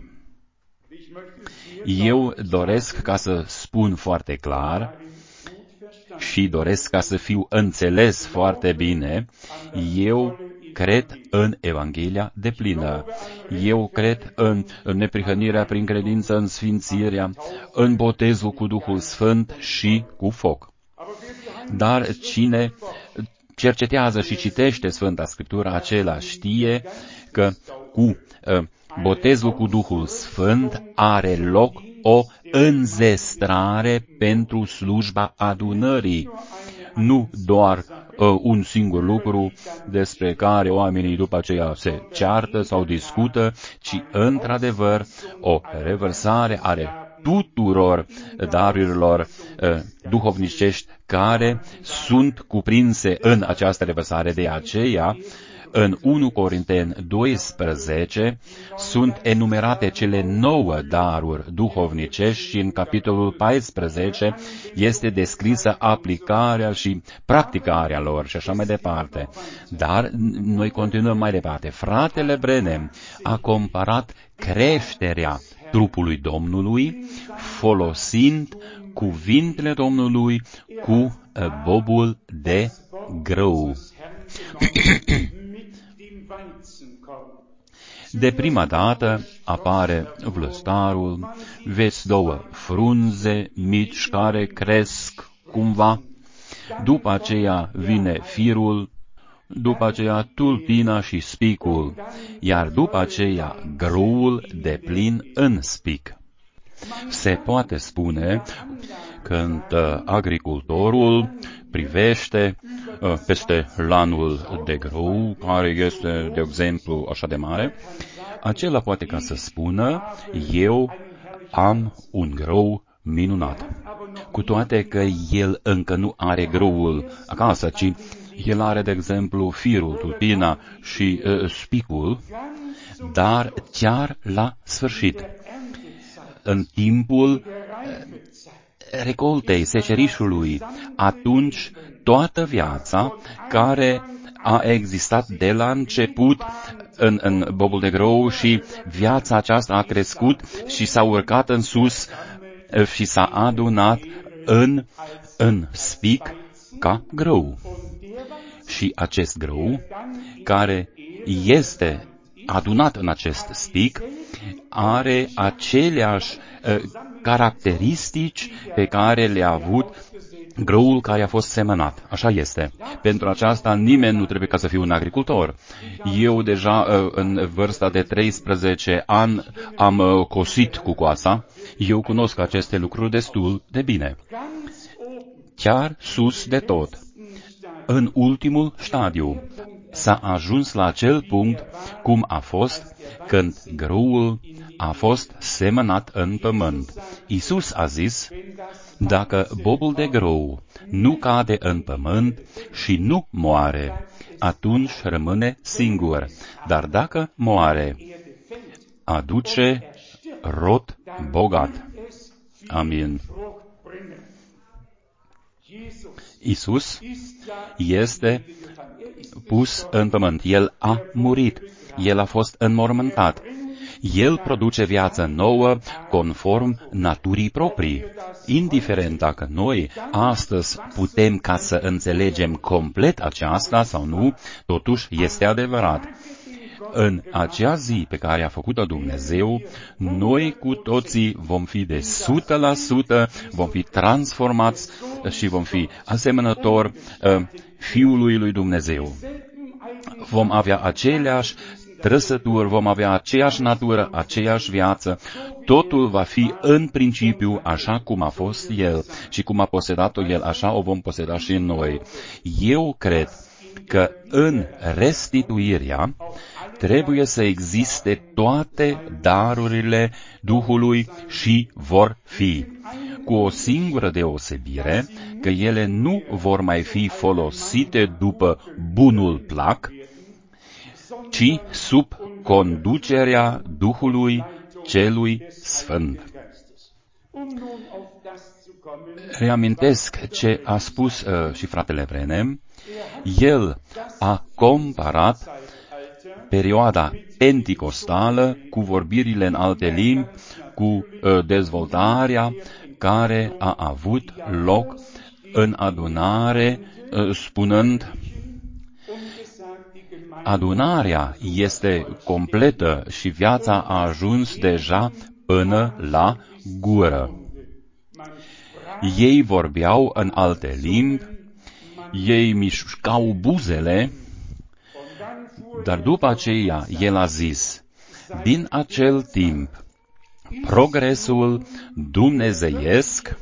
Eu doresc ca să spun foarte clar și doresc ca să fiu înțeles foarte bine, eu cred în Evanghelia deplină. Eu cred în neprihănirea prin credință, în sfințirea, în botezul cu Duhul Sfânt și cu foc. Dar cine cercetează și citește Sfânta Scriptură, acela știe că cu uh, botezul cu Duhul Sfânt are loc o înzestrare pentru slujba adunării. Nu doar uh, un singur lucru despre care oamenii după aceea se ceartă sau discută, ci într-adevăr o revărsare are tuturor darurilor uh, duhovnicești care sunt cuprinse în această revărsare. De aceea, în unu Corinteni doisprezece sunt enumerate cele nouă daruri duhovnicești și în capitolul paisprezece este descrisă aplicarea și practicarea lor și așa mai departe. Dar noi continuăm mai departe. Fratele Branham a comparat creșterea trupului Domnului folosind cuvintele Domnului cu bobul de grâu. De prima dată apare vlăstarul, vezi două frunze mici care cresc cumva, după aceea vine firul, după aceea tulpina și spicul, iar după aceea grâul deplin în spic. Se poate spune când agricultorul privește peste lanul de grâu, care este, de exemplu, așa de mare, acela poate ca să spună, eu am un grâu minunat. Cu toate că el încă nu are grâul acasă, ci el are, de exemplu, firul, tulpina și uh, spicul, dar chiar la sfârșit, în timpul recoltei, secerișului, atunci toată viața care a existat de la început în, în bobul de grâu și viața aceasta a crescut și s-a urcat în sus și s-a adunat în, în spic ca grâu. Și acest grâu, care este adunat în acest spic, are aceleași uh, caracteristici pe care le-a avut grâul care a fost semănat. Așa este. Pentru aceasta nimeni nu trebuie ca să fie un agricultor. Eu deja uh, în vârsta de treisprezece ani am uh, cosit cu coasa. Eu cunosc aceste lucruri destul de bine. Chiar sus de tot, în ultimul stadiu, s-a ajuns la acel punct cum a fost când grâul a fost semănat în pământ. Iisus a zis, dacă bobul de grâu nu cade în pământ și nu moare, atunci rămâne singur, dar dacă moare, aduce rod bogat. Amin. Iisus este pus în pământ. El a murit. El a fost înmormântat. El produce viață nouă conform naturii proprii. Indiferent dacă noi astăzi putem ca să înțelegem complet aceasta sau nu, totuși este adevărat. În acea zi pe care a făcut-o Dumnezeu, noi cu toții vom fi de o sută la sută, vom fi transformați și vom fi asemănători uh, Fiului lui Dumnezeu. Vom avea aceleași trăsături, vom avea aceeași natură, aceeași viață. Totul va fi în principiu așa cum a fost El și cum a posedat-o El, așa o vom poseda și noi. Eu cred că în restituirea trebuie să existe toate darurile Duhului și vor fi, cu o singură deosebire, că ele nu vor mai fi folosite după bunul plac, ci sub conducerea Duhului Celui Sfânt. Reamintesc ce a spus uh, și fratele Vrenem. El a comparat perioada penticostală cu vorbirile în alte limbi, cu uh, dezvoltarea care a avut loc în adunare, uh, spunând, adunarea este completă și viața a ajuns deja până la gură. Ei vorbeau în alte limbi, ei mișcau buzele, dar după aceea el a zis, din acel timp, progresul dumnezeiesc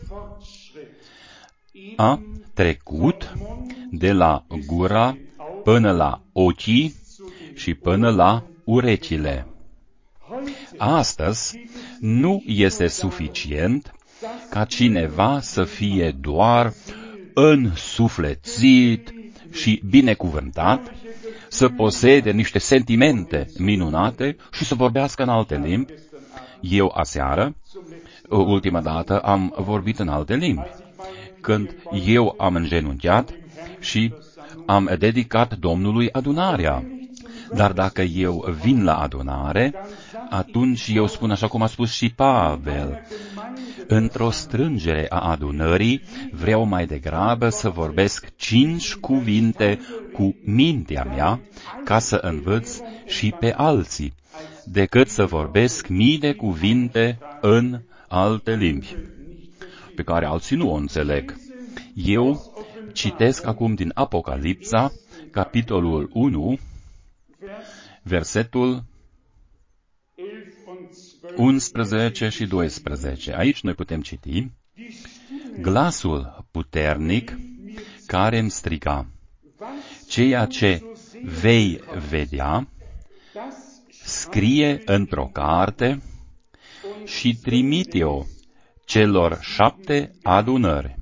a trecut de la gura până la ochii și până la urechile. Astăzi nu este suficient ca cineva să fie doar însuflețit și binecuvântat, să posede niște sentimente minunate și să vorbească în alte limbi. Eu aseară, ultima dată, am vorbit în alte limbi, când eu am îngenunchiat și am dedicat Domnului adunarea. Dar dacă eu vin la adunare, atunci eu spun așa cum a spus și Pavel. Într-o strângere a adunării vreau mai degrabă să vorbesc cinci cuvinte cu mintea mea ca să învăț și pe alții, decât să vorbesc mii de cuvinte în alte limbi, pe care alții nu o înțeleg. Eu citesc acum din Apocalipsa, capitolul unu, versetul unsprezece și doisprezece. Aici noi putem citi, glasul puternic care îmi striga, ceea ce vei vedea, scrie într-o carte și trimite-o celor șapte adunări.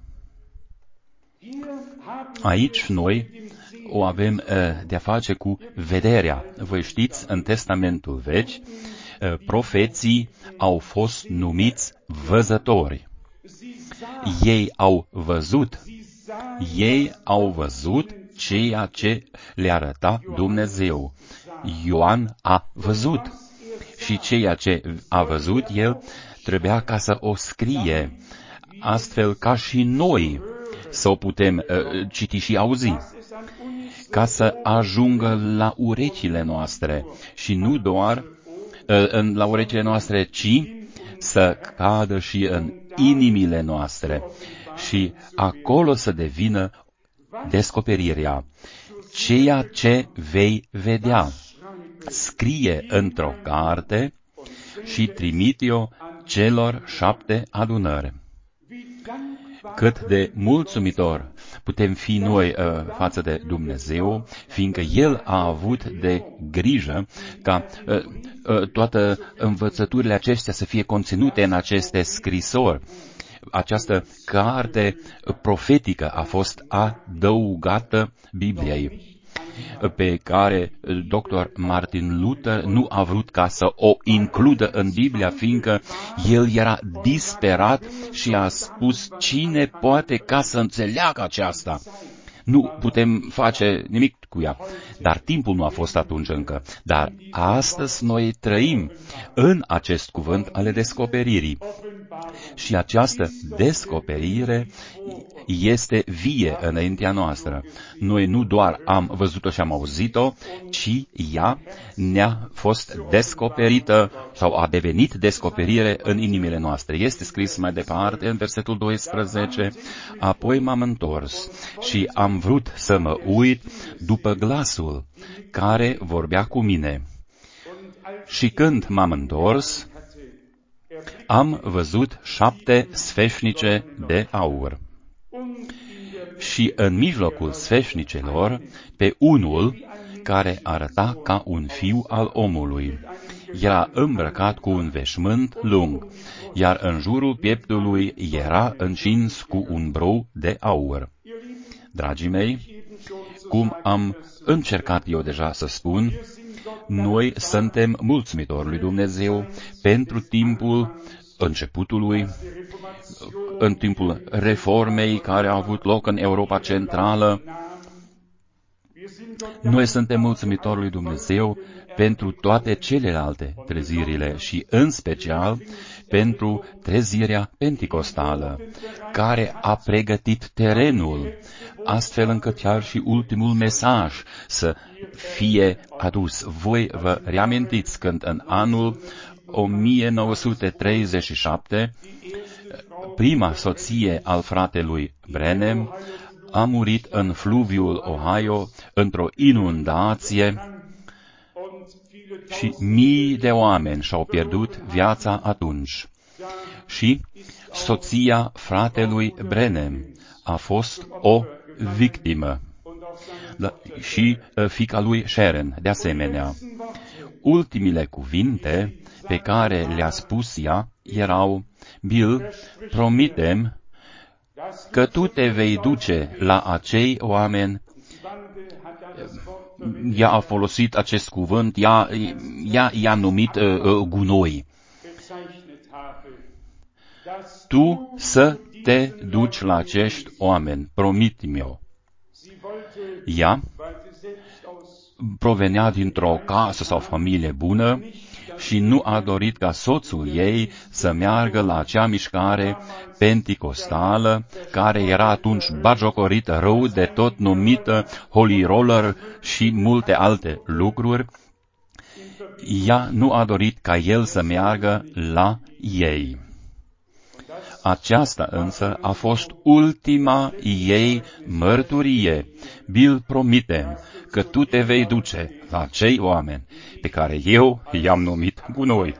Aici noi o avem uh, de-a face cu vederea. Voi știți, în Testamentul Vechi, uh, profeții au fost numiți văzători. Ei au văzut, ei au văzut ceea ce le arăta Dumnezeu. Ioan a văzut și ceea ce a văzut el trebuia ca să o scrie, astfel ca și noi să o putem uh, citi și auzi, ca să ajungă la urechile noastre și nu doar uh, la urechile noastre, ci să cadă și în inimile noastre și acolo să devină descoperirea. Ceea ce vei vedea, scrie într-o carte și trimite-o celor șapte adunări. Cât de mulțumitor putem fi noi uh, față de Dumnezeu, fiindcă El a avut de grijă ca uh, uh, toate învățăturile acestea să fie conținute în aceste scrisori. Această carte profetică a fost adăugată Bibliei, pe care doctor Martin Luther nu a vrut ca să o includă în Biblia, fiindcă el era disperat și a spus: cine poate ca să înțeleagă aceasta? Nu putem face nimic cu ea. Dar timpul nu a fost atunci încă. Dar astăzi noi trăim în acest cuvânt ale descoperirii. Și această descoperire este vie înaintea noastră. Noi nu doar am văzut-o și am auzit-o, ci ea ne-a fost descoperită sau a devenit descoperire în inimile noastre. Este scris mai departe în versetul doisprezece: apoi m-am întors și am vrut să mă uit după glasul care vorbea cu mine. Și când m-am întors, am văzut șapte sfeșnice de aur. Și în mijlocul sfeșnicelor, pe unul care arăta ca un fiu al omului. Era îmbrăcat cu un veșmânt lung, iar în jurul pieptului era încins cu un brou de aur. Dragii mei, cum am încercat eu deja să spun, noi suntem mulțumitori lui Dumnezeu pentru timpul începutului, în timpul reformei care a avut loc în Europa Centrală. Noi suntem mulțumitori lui Dumnezeu pentru toate celelalte trezirile și în special pentru trezirea penticostală, care a pregătit terenul, astfel încât chiar și ultimul mesaj să fie adus. Voi vă reamintiți când în anul o mie nouă sute treizeci și șapte, prima soție al fratelui Branham a murit în fluviul Ohio într-o inundație și mii de oameni și-au pierdut viața atunci. Și soția fratelui Branham a fost o victimă. Da, și uh, fiica lui Sharon, de asemenea. Ultimile cuvinte pe care le-a spus ea erau: Bill, promitem că tu te vei duce la acei oameni. Ea a folosit acest cuvânt, ea, ea i-a numit uh, uh, gunoi. Tu să te duci la acești oameni, promit-mi-o. Ea provenea dintr-o casă sau familie bună și nu a dorit ca soțul ei să meargă la acea mișcare penticostală, care era atunci bagiocorită rău de tot, numită Holy Roller și multe alte lucruri. Ea nu a dorit ca el să meargă la ei. Aceasta însă a fost ultima ei mărturie. Bill, promite că tu te vei duce la cei oameni pe care eu i-am numit gunoi.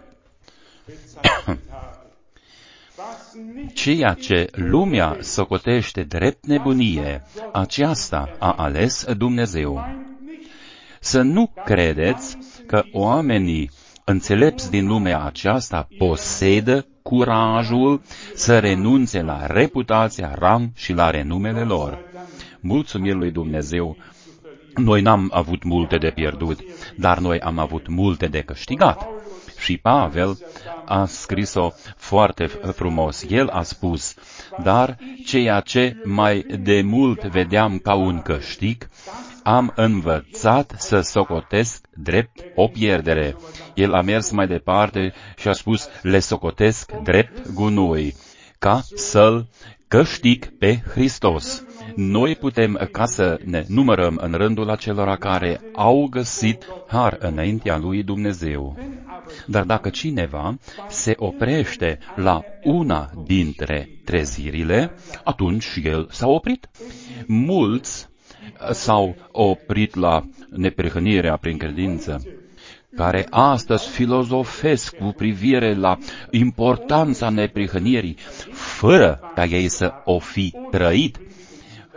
Ceea ce lumea socotește drept nebunie, aceasta a ales Dumnezeu. Să nu credeți că oamenii înțelepți din lumea aceasta posedă curajul să renunțe la reputația, rang și la renumele lor. Mulțumim lui Dumnezeu, noi n-am avut multe de pierdut, dar noi am avut multe de câștigat. Și Pavel a scris-o foarte frumos. El a spus: dar ceea ce mai de mult vedeam ca un câștig, am învățat să socotesc drept o pierdere. El a mers mai departe și a spus: le socotesc drept gunoi, ca să-l câștig pe Hristos. Noi putem ca să ne numărăm în rândul acelora care au găsit har înaintea lui Dumnezeu. Dar dacă cineva se oprește la una dintre trezirile, atunci el s-a oprit. Mulți s-au oprit la neprihănirea prin credință, care astăzi filozofesc cu privire la importanța neprihănirii, fără ca ei să o fi trăit.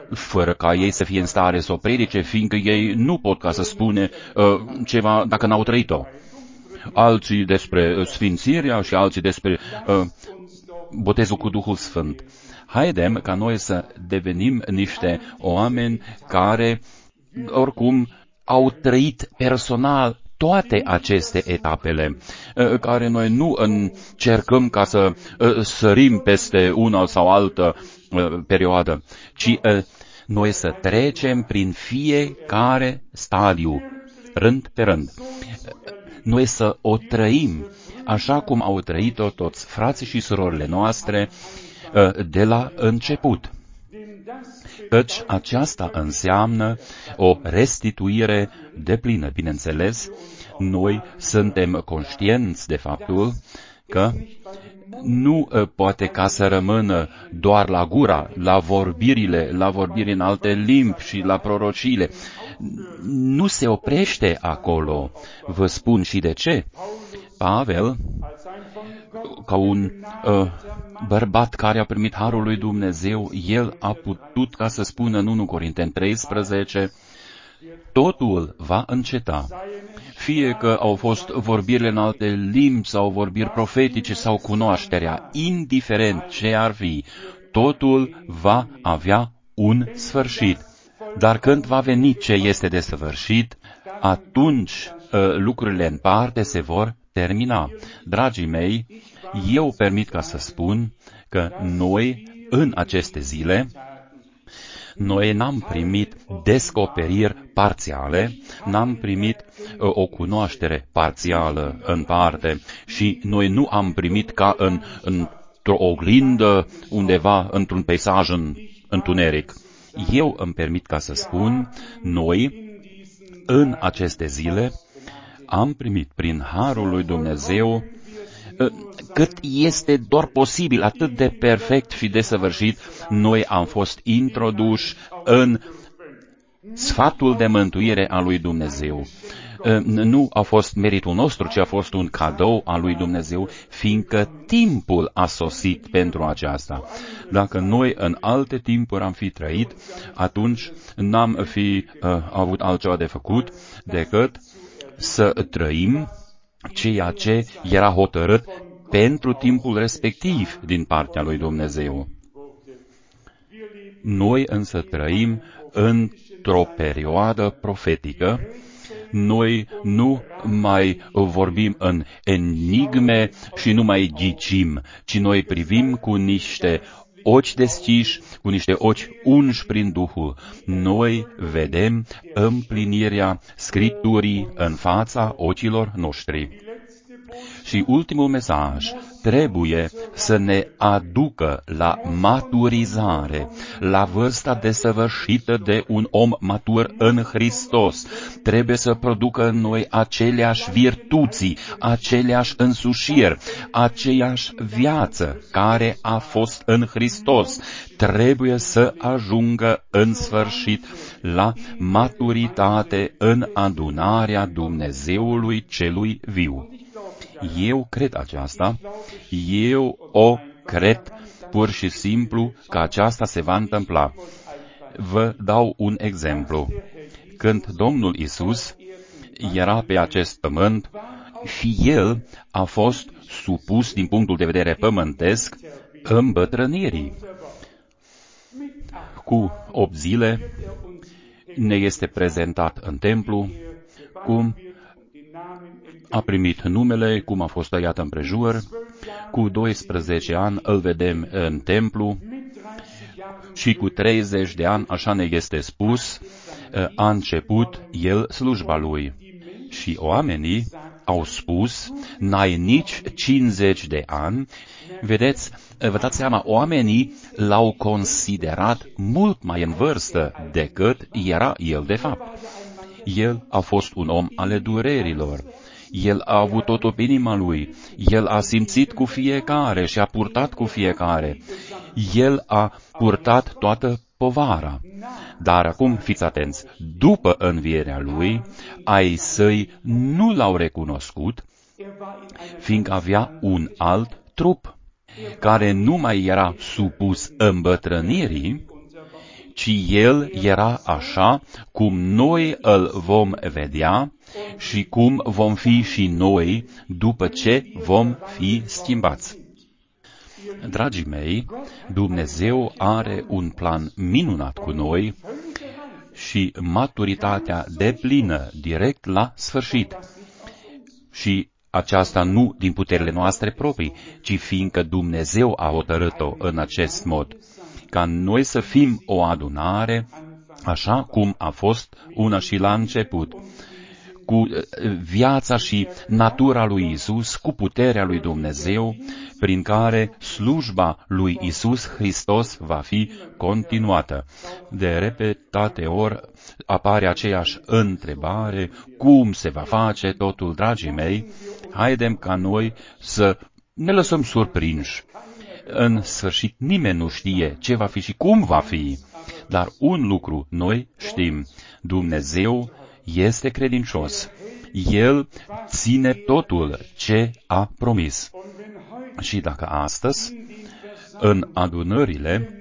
fără ca ei să fie în stare să o predice, fiindcă ei nu pot ca să spune uh, ceva dacă n-au trăit-o. Alții despre sfințirea și alții despre uh, botezul cu Duhul Sfânt. Haidem ca noi să devenim niște oameni care, oricum, au trăit personal toate aceste etapele, care noi nu încercăm ca să sărim peste una sau altă perioadă, ci noi să trecem prin fiecare stadiu, rând pe rând. Noi să o trăim așa cum au trăit-o toți frații și surorile noastre de la început. Căci aceasta înseamnă o restituire deplină. Bineînțeles, noi suntem conștienți de faptul că nu poate ca să rămână doar la gura, la vorbirile, la vorbiri în alte limbi și la prorociile. Nu se oprește acolo. Vă spun și de ce. Pavel, ca un uh, bărbat care a primit harul lui Dumnezeu, el a putut ca să spună în întâi Corinteni treisprezece, totul va înceta. Fie că au fost vorbirile în alte limbi sau vorbiri profetice sau cunoașterea, indiferent ce ar fi, totul va avea un sfârșit. Dar când va veni ce este de sfârșit, atunci uh, lucrurile în parte se vor termina. Dragii mei, eu permit ca să spun că noi, în aceste zile, noi n-am primit descoperiri parțiale, n-am primit uh, o cunoaștere parțială în parte și noi nu am primit ca în, într-o oglindă undeva într-un peisaj în întuneric. Eu îmi permit ca să spun, noi, în aceste zile, am primit prin harul lui Dumnezeu cât este doar posibil, atât de perfect și desăvârșit, noi am fost introduși în sfatul de mântuire a lui Dumnezeu. Nu a fost meritul nostru, ci a fost un cadou al lui Dumnezeu, fiindcă timpul a sosit pentru aceasta. Dacă noi în alte timpuri am fi trăit, atunci n-am fi uh, avut altceva de făcut decât să trăim ceea ce era hotărât pentru timpul respectiv din partea lui Dumnezeu. Noi însă trăim într-o perioadă profetică. Noi nu mai vorbim în enigme și nu mai ghicim, ci noi privim cu niște ochi deschiși, cu niște ochi unși prin Duhul. Noi vedem împlinirea Scripturii în fața ochilor noștri. Și ultimul mesaj trebuie să ne aducă la maturizare, la vârsta desăvârșită de un om matur în Hristos. Trebuie să producă în noi aceleași virtuți, aceleași însușiri, aceeași viață care a fost în Hristos. Trebuie să ajungă în sfârșit la maturitate în adunarea Dumnezeului celui viu. Eu cred aceasta, eu o cred pur și simplu că aceasta se va întâmpla. Vă dau un exemplu. Când Domnul Isus era pe acest pământ și El a fost supus din punctul de vedere pământesc îmbătrânirii. Cu opt zile ne este prezentat în templu cum a primit numele, cum a fost tăiat împrejur, cu doisprezece ani îl vedem în templu și cu treizeci de ani, așa ne este spus, a început el slujba lui. Și oamenii au spus, n-ai nici cincizeci de ani, vedeți, vă dați seama, oamenii l-au considerat mult mai în vârstă decât era el de fapt. El a fost un om ale durerilor. El a avut totul pe inima lui. El a simțit cu fiecare și a purtat cu fiecare. El a purtat toată povara. Dar acum, fiți atenți, după învierea lui, ai săi nu l-au recunoscut, fiindcă avea un alt trup, care nu mai era supus îmbătrânirii, ci ci El era așa cum noi îl vom vedea și cum vom fi și noi după ce vom fi schimbați. Dragii mei, Dumnezeu are un plan minunat cu noi și maturitatea deplină direct la sfârșit. Și aceasta nu din puterile noastre proprii, ci fiindcă Dumnezeu a hotărât-o în acest mod, ca noi să fim o adunare, așa cum a fost una și la început, cu viața și natura lui Isus, cu puterea lui Dumnezeu, prin care slujba lui Isus Hristos va fi continuată. De repetate ori apare aceeași întrebare, cum se va face totul, dragii mei? Haidem ca noi să ne lăsăm surprinși. În sfârșit, nimeni nu știe ce va fi și cum va fi, dar un lucru noi știm, Dumnezeu este credincios. El ține totul ce a promis. Și dacă astăzi, în adunările,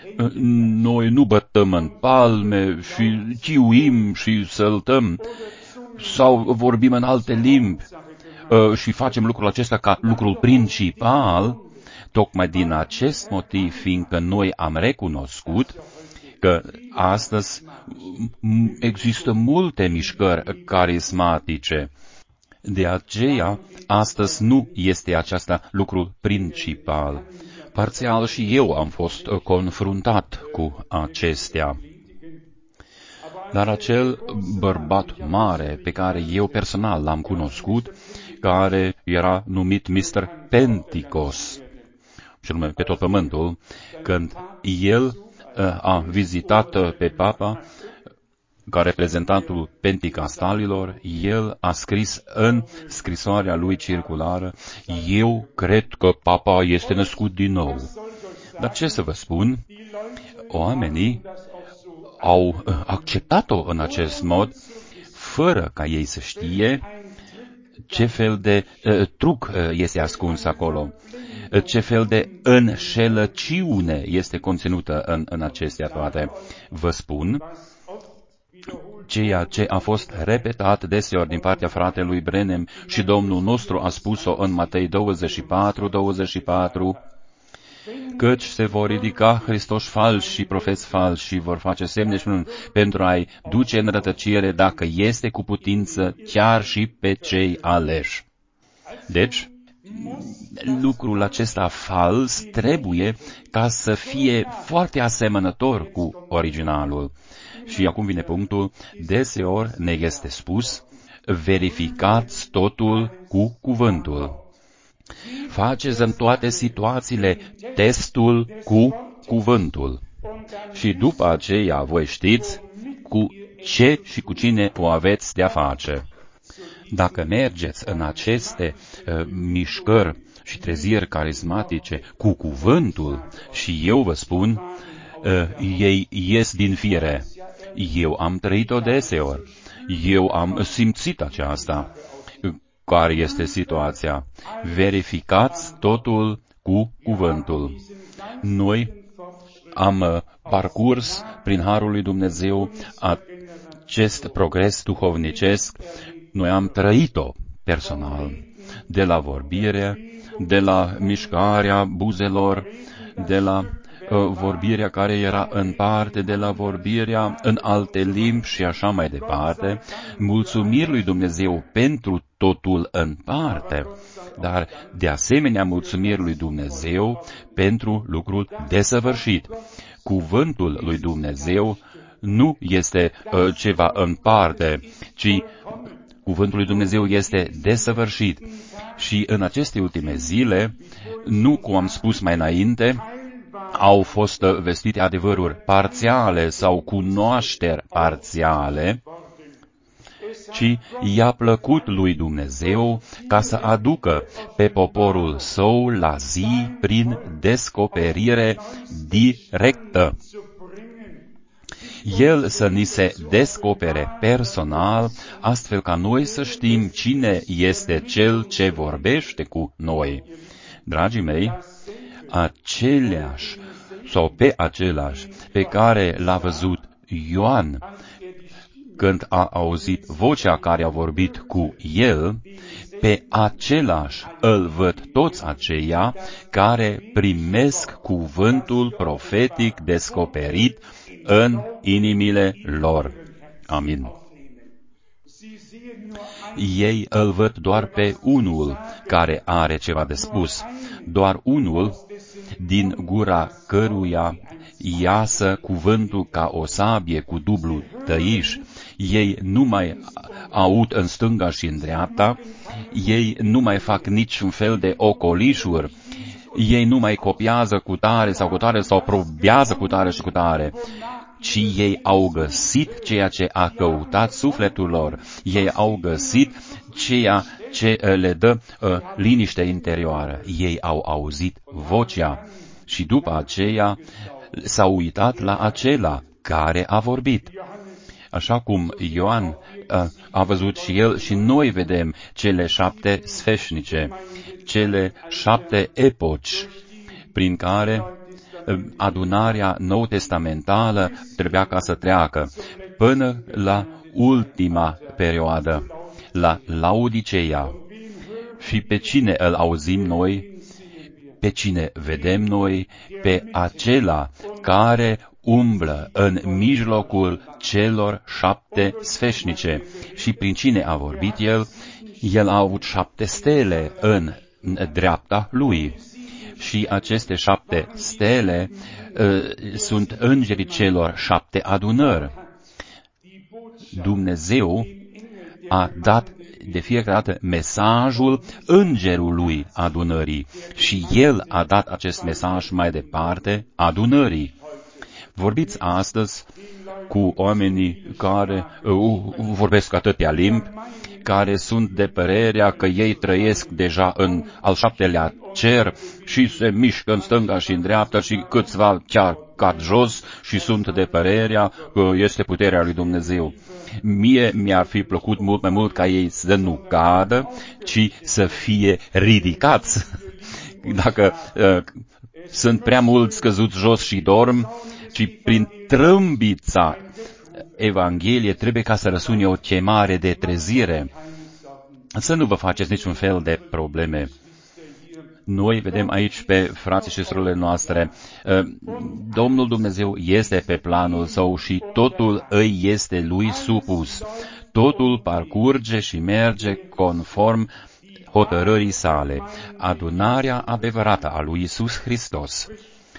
noi nu bătăm în palme și chiuim și săltăm sau vorbim în alte limbi și facem lucrul acesta ca lucrul principal, tocmai din acest motiv, fiindcă noi am recunoscut că astăzi există multe mișcări carismatice. De aceea, astăzi nu este acesta lucrul principal. Parțial și eu am fost confruntat cu acestea. Dar acel bărbat mare pe care eu personal l-am cunoscut, care era numit mister Pentecost, și nume pe tot pământul, când el a vizitat pe Papa, ca reprezentantul penticostalilor, el a scris în scrisoarea lui circulară, eu cred că Papa este născut din nou. Dar ce să vă spun, oamenii au acceptat-o în acest mod, fără ca ei să știe ce fel de uh, truc uh, este ascuns acolo, uh, ce fel de înșelăciune este conținută în, în acestea toate. Vă spun, ceea ce a fost repetat deseori din partea fratelui Branham și Domnul nostru a spus-o în Matei douăzeci și patru, douăzeci și patru, căci se vor ridica Hristoși falși și profeți falși și vor face semne și minuni pentru a-i duce în rătăcire, dacă este cu putință, chiar și pe cei aleși. Deci, lucrul acesta fals trebuie ca să fie foarte asemănător cu originalul. Și acum vine punctul, deseori ne este spus, verificați totul cu cuvântul. Faceți în toate situațiile testul cu cuvântul. Și după aceea voi știți cu ce și cu cine o aveți de-a face. Dacă mergeți în aceste uh, mișcări și treziri carismatice cu cuvântul, și eu vă spun, uh, ei ies din fire. Eu am trăit-o deseori. Eu am simțit aceasta. Care este situația? Verificați totul cu cuvântul. Noi am parcurs prin harul lui Dumnezeu acest progres duhovnicesc. Noi am trăit-o personal, de la vorbire, de la mișcarea buzelor, de la uh, vorbirea care era în parte, de la vorbirea în alte limbi și așa mai departe, mulțumiri lui Dumnezeu pentru totul în parte, dar de asemenea mulțumiri lui Dumnezeu pentru lucrul desăvârșit. Cuvântul lui Dumnezeu nu este uh, ceva în parte, ci cuvântul lui Dumnezeu este desăvârșit. Și în aceste ultime zile, nu cum am spus mai înainte, au fost vestite adevăruri parțiale sau cunoașteri parțiale, ci i-a plăcut lui Dumnezeu ca să aducă pe poporul său la zi prin descoperire directă. El să ni se descopere personal, astfel ca noi să știm cine este Cel ce vorbește cu noi. Dragii mei, aceleași sau pe același pe care l-a văzut Ioan când a auzit vocea care a vorbit cu el, pe același îl văd toți aceia care primesc cuvântul profetic descoperit în inimile lor. Amin. Ei îl văd doar pe unul care are ceva de spus, doar unul din gura căruia iasă cuvântul ca o sabie cu dublu tăiș. Ei nu mai aud în stânga și în dreapta, ei nu mai fac niciun fel de ocolișuri, ei nu mai copiază cu tare sau cu tare sau probează cu tare și cu tare, ci ei au găsit ceea ce a căutat sufletul lor, ei au găsit ceea ce le dă uh, liniște interioară, ei au auzit vocea și după aceea s-au uitat la acela care a vorbit. Așa cum Ioan uh, a văzut și el, și noi vedem cele șapte sfeșnice, cele șapte epoci prin care uh, adunarea nou-testamentală trebuia ca să treacă până la ultima perioadă, la Laodiceea. Și pe cine îl auzim noi? Pe cine vedem noi? Pe acela care umblă în mijlocul celor șapte sfeșnice. Și prin cine a vorbit el? El a avut șapte stele în dreapta lui. Și aceste șapte stele uh, sunt îngerii celor șapte adunări. Dumnezeu a dat de fiecare dată mesajul îngerului adunării și el a dat acest mesaj mai departe adunării. Vorbiți astăzi cu oamenii care uh, vorbesc atâtea limbi, care sunt de părerea că ei trăiesc deja în al șaptelea cer și se mișcă în stânga și în dreapta și câțiva chiar cad jos și sunt de părerea că este puterea lui Dumnezeu. Mie mi-ar fi plăcut mult mai mult ca ei să nu cadă, ci să fie ridicați. Dacă uh, sunt prea mulți căzuți jos și dorm, ci prin trâmbița Evanghelie trebuie ca să răsune o chemare de trezire. Să nu vă faceți niciun fel de probleme. Noi vedem aici pe frații și surorile noastre, Domnul Dumnezeu este pe planul său și totul îi este lui supus. Totul parcurge și merge conform hotărârii sale. Adunarea adevărată a lui Iisus Hristos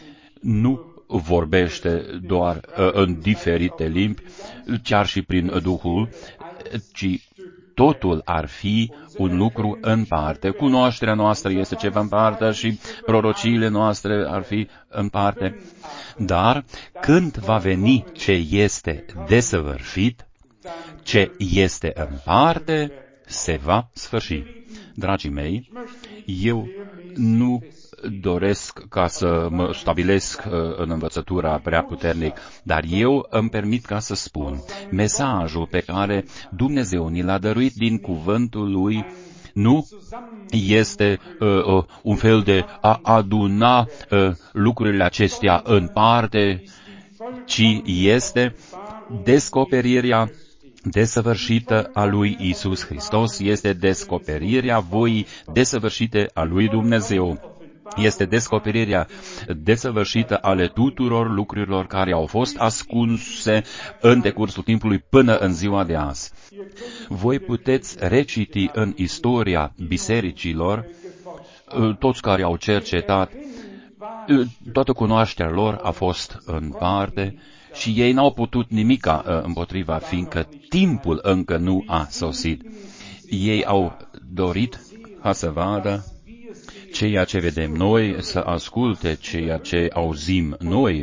nu vorbește doar uh, în diferite limbi, chiar și prin Duhul, ci totul ar fi un lucru în parte. Cunoașterea noastră este ceva în parte și prorociile noastre ar fi în parte. Dar când va veni ce este desăvârșit, ce este în parte, se va sfârși. Dragii mei, eu nu doresc ca să mă stabilesc uh, în învățătura prea puternic, dar eu îmi permit ca să spun, mesajul pe care Dumnezeu ni l-a dăruit din cuvântul Lui nu este uh, uh, un fel de a aduna uh, lucrurile acestea în parte, ci este descoperirea desăvârșită a lui Iisus Hristos, este descoperirea voii desăvârșite a lui Dumnezeu. Este descoperirea desăvârșită ale tuturor lucrurilor care au fost ascunse în decursul timpului până în ziua de azi. Voi puteți reciti în istoria bisericilor, toți care au cercetat, toată cunoașterea lor a fost în parte și ei n-au putut nimica împotriva, fiindcă timpul încă nu a sosit. Ei au dorit ca să vadă ceea ce vedem noi, să asculte ceea ce auzim noi.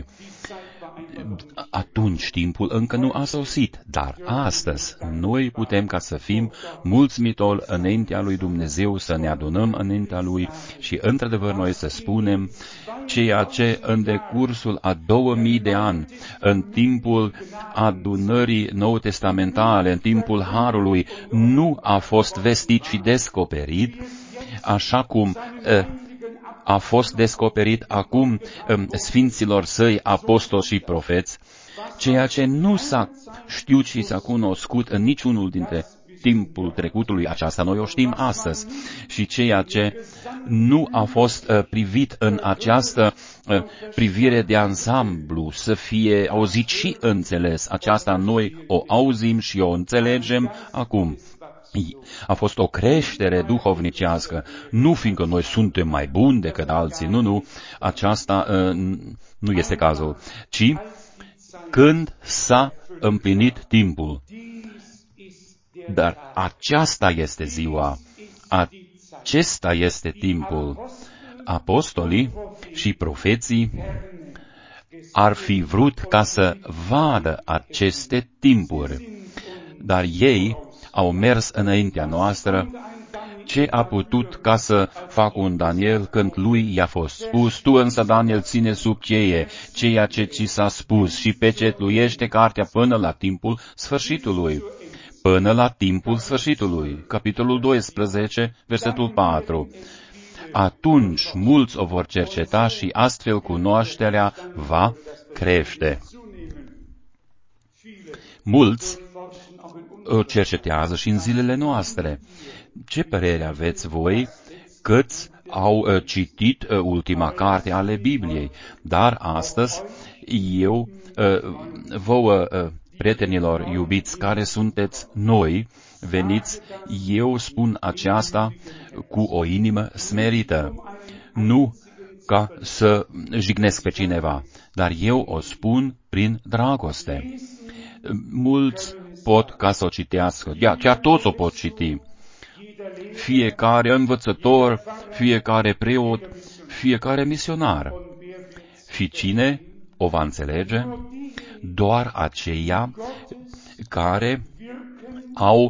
Atunci timpul încă nu a sosit, dar astăzi noi putem ca să fim mulțumitori înaintea lui Dumnezeu, să ne adunăm înaintea lui și într-adevăr noi să spunem ceea ce în decursul a două mii de ani, în timpul adunării nou-testamentale, în timpul Harului, nu a fost vestit și descoperit, așa cum uh, a fost descoperit acum sfinților săi, apostoli și profeți, ceea ce nu s-a știut și s-a cunoscut în niciunul dintre timpul trecutului, aceasta noi o știm astăzi, și ceea ce nu a fost uh, privit în această uh, privire de ansamblu, să fie auzit și înțeles, aceasta noi o auzim și o înțelegem acum. A fost o creștere duhovnicească, nu fiindcă noi suntem mai buni decât alții, nu, nu, aceasta uh, nu este cazul, ci când s-a împlinit timpul. Dar aceasta este ziua, acesta este timpul. Apostolii și profeții ar fi vrut ca să vadă aceste timpuri, dar ei au mers înaintea noastră. Ce a putut ca să facă un Daniel când lui i-a fost spus, tu însă, Daniel, ține sub cheie ceea ce ți s-a spus și pecetluiește cartea până la timpul sfârșitului. Până la timpul sfârșitului. Capitolul doisprezece, versetul patru. Atunci mulți o vor cerceta și astfel cunoașterea va crește. Mulți o cercetează și în zilele noastre. Ce părere aveți voi câți au uh, citit uh, ultima carte ale Bibliei? Dar astăzi eu uh, vouă, uh, prietenilor iubiți, care sunteți noi, veniți, eu spun aceasta cu o inimă smerită, nu ca să jignesc pe cineva, dar eu o spun prin dragoste. Mulți pot ca să o citească, ja, chiar toți o pot citi. Fiecare învățător, fiecare preot, fiecare misionar. Și cine o va înțelege? Doar aceia care au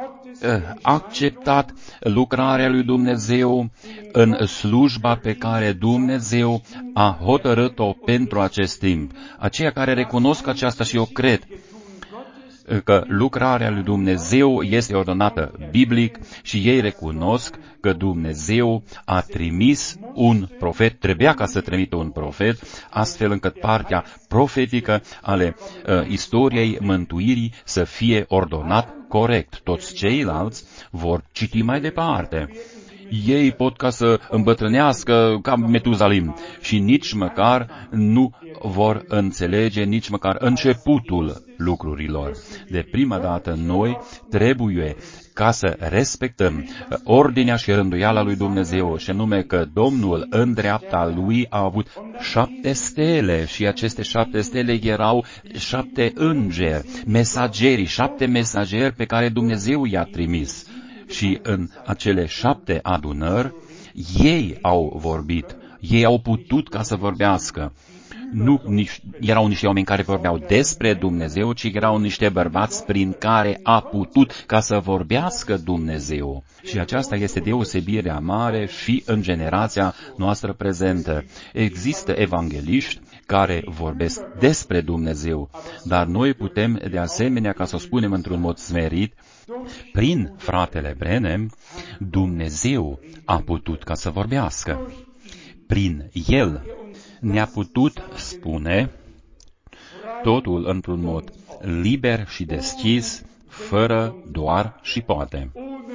acceptat lucrarea lui Dumnezeu în slujba pe care Dumnezeu a hotărât-o pentru acest timp. Aceia care recunosc aceasta și eu cred că lucrarea lui Dumnezeu este ordonată biblic și ei recunosc că Dumnezeu a trimis un profet, trebuia ca să trimită un profet, astfel încât partea profetică ale uh, istoriei mântuirii să fie ordonat corect. Toți ceilalți vor citi mai departe. Ei pot ca să îmbătrânească ca Metuzalim și nici măcar nu vor înțelege nici măcar începutul lucrurilor. De prima dată noi trebuie ca să respectăm ordinea și rânduiala lui Dumnezeu, și anume că Domnul în dreapta lui a avut șapte stele și aceste șapte stele erau șapte îngeri, mesagerii, șapte mesageri pe care Dumnezeu i-a trimis. Și în acele șapte adunări, ei au vorbit, ei au putut ca să vorbească. Nu nici, erau niște oameni care vorbeau despre Dumnezeu, ci erau niște bărbați prin care a putut ca să vorbească Dumnezeu. Și aceasta este deosebirea mare și în generația noastră prezentă. Există evangeliști care vorbesc despre Dumnezeu, dar noi putem de asemenea, ca să o spunem într-un mod smerit, prin fratele Branham, Dumnezeu a putut ca să vorbească. Prin el ne-a putut spune totul într-un mod liber și deschis, fără doar și poate.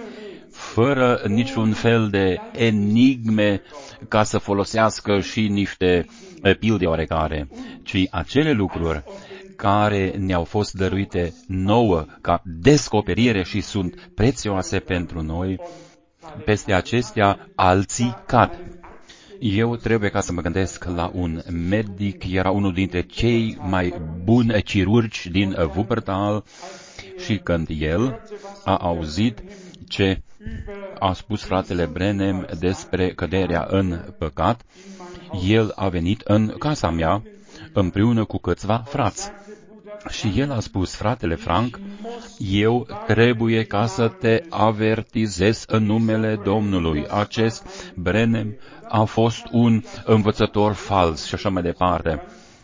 Fără niciun fel de enigme ca să folosească și niște pilde oarecare, ci acele lucruri care ne-au fost dăruite nouă ca descoperire și sunt prețioase pentru noi, peste acestea alții cad. Eu trebuie ca să mă gândesc la un medic, era unul dintre cei mai buni chirurgi din Wuppertal și când el a auzit ce a spus fratele Branham despre căderea în păcat, el a venit în casa mea împreună cu câțiva frați. Și el a spus, fratele Frank, eu trebuie ca să te avertizez în numele Domnului. Acest Branham a fost un învățător fals și așa mai departe.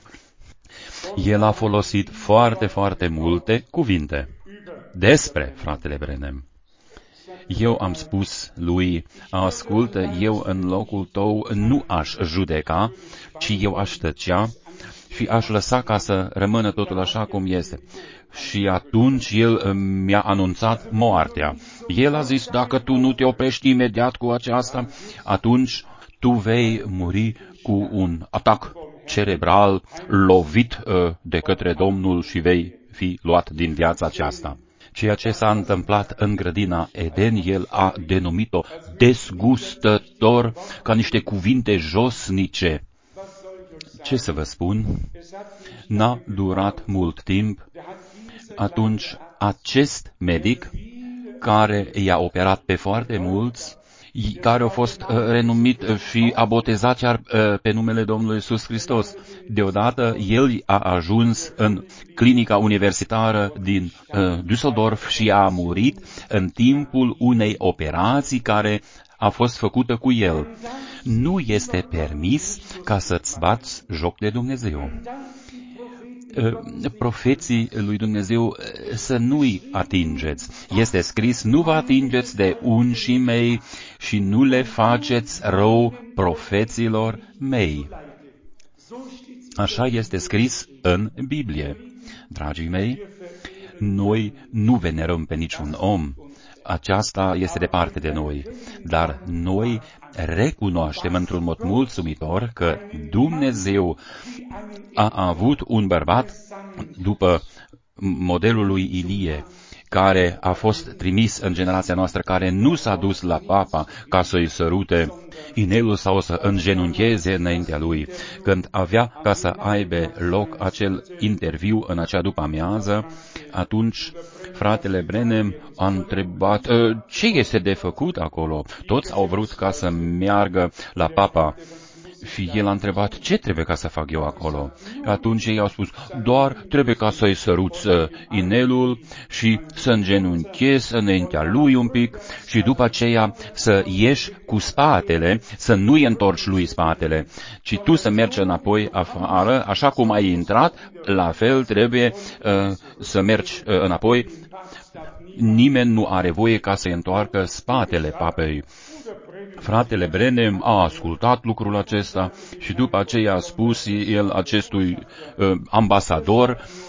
El a folosit foarte, foarte multe cuvinte despre fratele Branham. Eu am spus lui, ascultă, eu în locul tău nu aș judeca, ci eu aș tăcea și aș lăsa ca să rămână totul așa cum este. Și atunci el mi-a anunțat moartea. El a zis, dacă tu nu te oprești imediat cu aceasta, atunci tu vei muri cu un atac cerebral lovit de către Domnul și vei fi luat din viața aceasta. Ceea ce s-a întâmplat în grădina Eden, el a denumit-o dezgustător, ca niște cuvinte josnice. Ce să vă spun? N-a durat mult timp. Atunci acest medic, care i-a operat pe foarte mulți, care a fost uh, renumit și a botezat chiar uh, pe numele Domnului Iisus Hristos. Deodată el a ajuns în clinica universitară din uh, Düsseldorf și a murit în timpul unei operații care a fost făcută cu el. Nu este permis ca să-ți bați joc de Dumnezeu. Profeții lui Dumnezeu să nu-i atingeți. Este scris, nu vă atingeți de unșii mei și nu le faceți rău profeților mei. Așa este scris în Biblie. Dragii mei, noi nu venerăm pe niciun om. Aceasta este departe de noi, dar noi recunoaștem într-un mod mulțumitor că Dumnezeu a avut un bărbat după modelul lui Ilie, care a fost trimis în generația noastră, care nu s-a dus la papa ca să-i sărute inelul sau să îngenuncheze înaintea lui. Când avea ca să aibă loc acel interviu în acea după-amiază, atunci fratele Branham a întrebat, ce este de făcut acolo? Toți au vrut ca să meargă la papa. Și el a întrebat, ce trebuie ca să fac eu acolo? Atunci ei au spus, doar trebuie ca să-i săruți uh, inelul și să îngenunchezi înaintea lui un pic și după aceea să ieși cu spatele, să nu-i întorci lui spatele, ci tu să mergi înapoi afară, așa cum ai intrat, la fel trebuie uh, să mergi uh, înapoi. Nimeni nu are voie ca să-i întoarcă spatele papei. Fratele Branham a ascultat lucrul acesta și după aceea a spus el acestui uh, ambasador,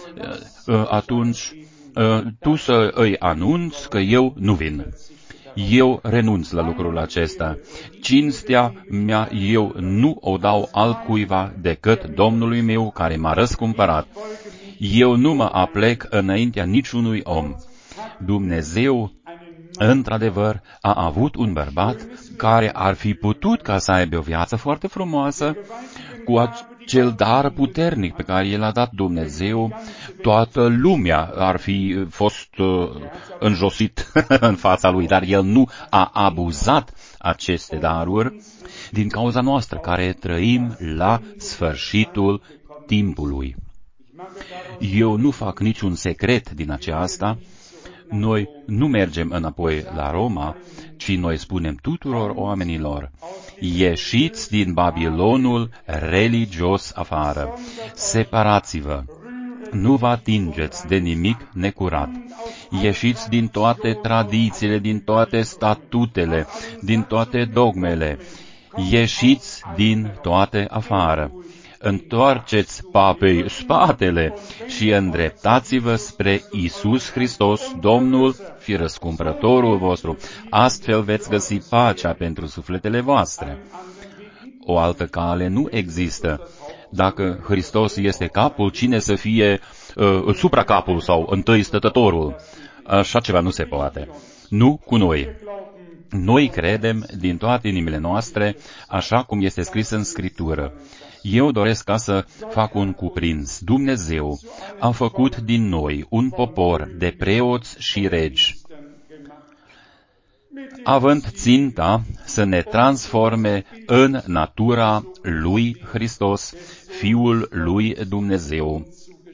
uh, atunci uh, tu să îi anunți că eu nu vin. Eu renunț la lucrul acesta. Cinstea mea eu nu o dau altcuiva decât Domnului meu care m-a răscumpărat. Eu nu mă aplec înaintea niciunui om. Dumnezeu într-adevăr, a avut un bărbat care ar fi putut ca să aibă o viață foarte frumoasă, cu acel dar puternic pe care el a dat Dumnezeu, toată lumea ar fi fost uh, înjosit în fața lui, dar el nu a abuzat aceste daruri din cauza noastră, care trăim la sfârșitul timpului. Eu nu fac niciun secret din aceasta. Noi nu mergem înapoi la Roma, ci noi spunem tuturor oamenilor, ieșiți din Babilonul religios afară, separați-vă, nu vă atingeți de nimic necurat, ieșiți din toate tradițiile, din toate statutele, din toate dogmele, ieșiți din toate afară. Întoarceți papei spatele și îndreptați-vă spre Iisus Hristos, Domnul și răscumpărătorul vostru. Astfel veți găsi pacea pentru sufletele voastre. O altă cale nu există. Dacă Hristos este capul, cine să fie uh, supracapul sau întâi stătătorul? Așa ceva nu se poate. Nu cu noi. Noi credem din toate inimile noastre, așa cum este scris în Scriptură. Eu doresc ca să fac un cuprins. Dumnezeu a făcut din noi un popor de preoți și regi, având ținta să ne transforme în natura lui Hristos, Fiul lui Dumnezeu,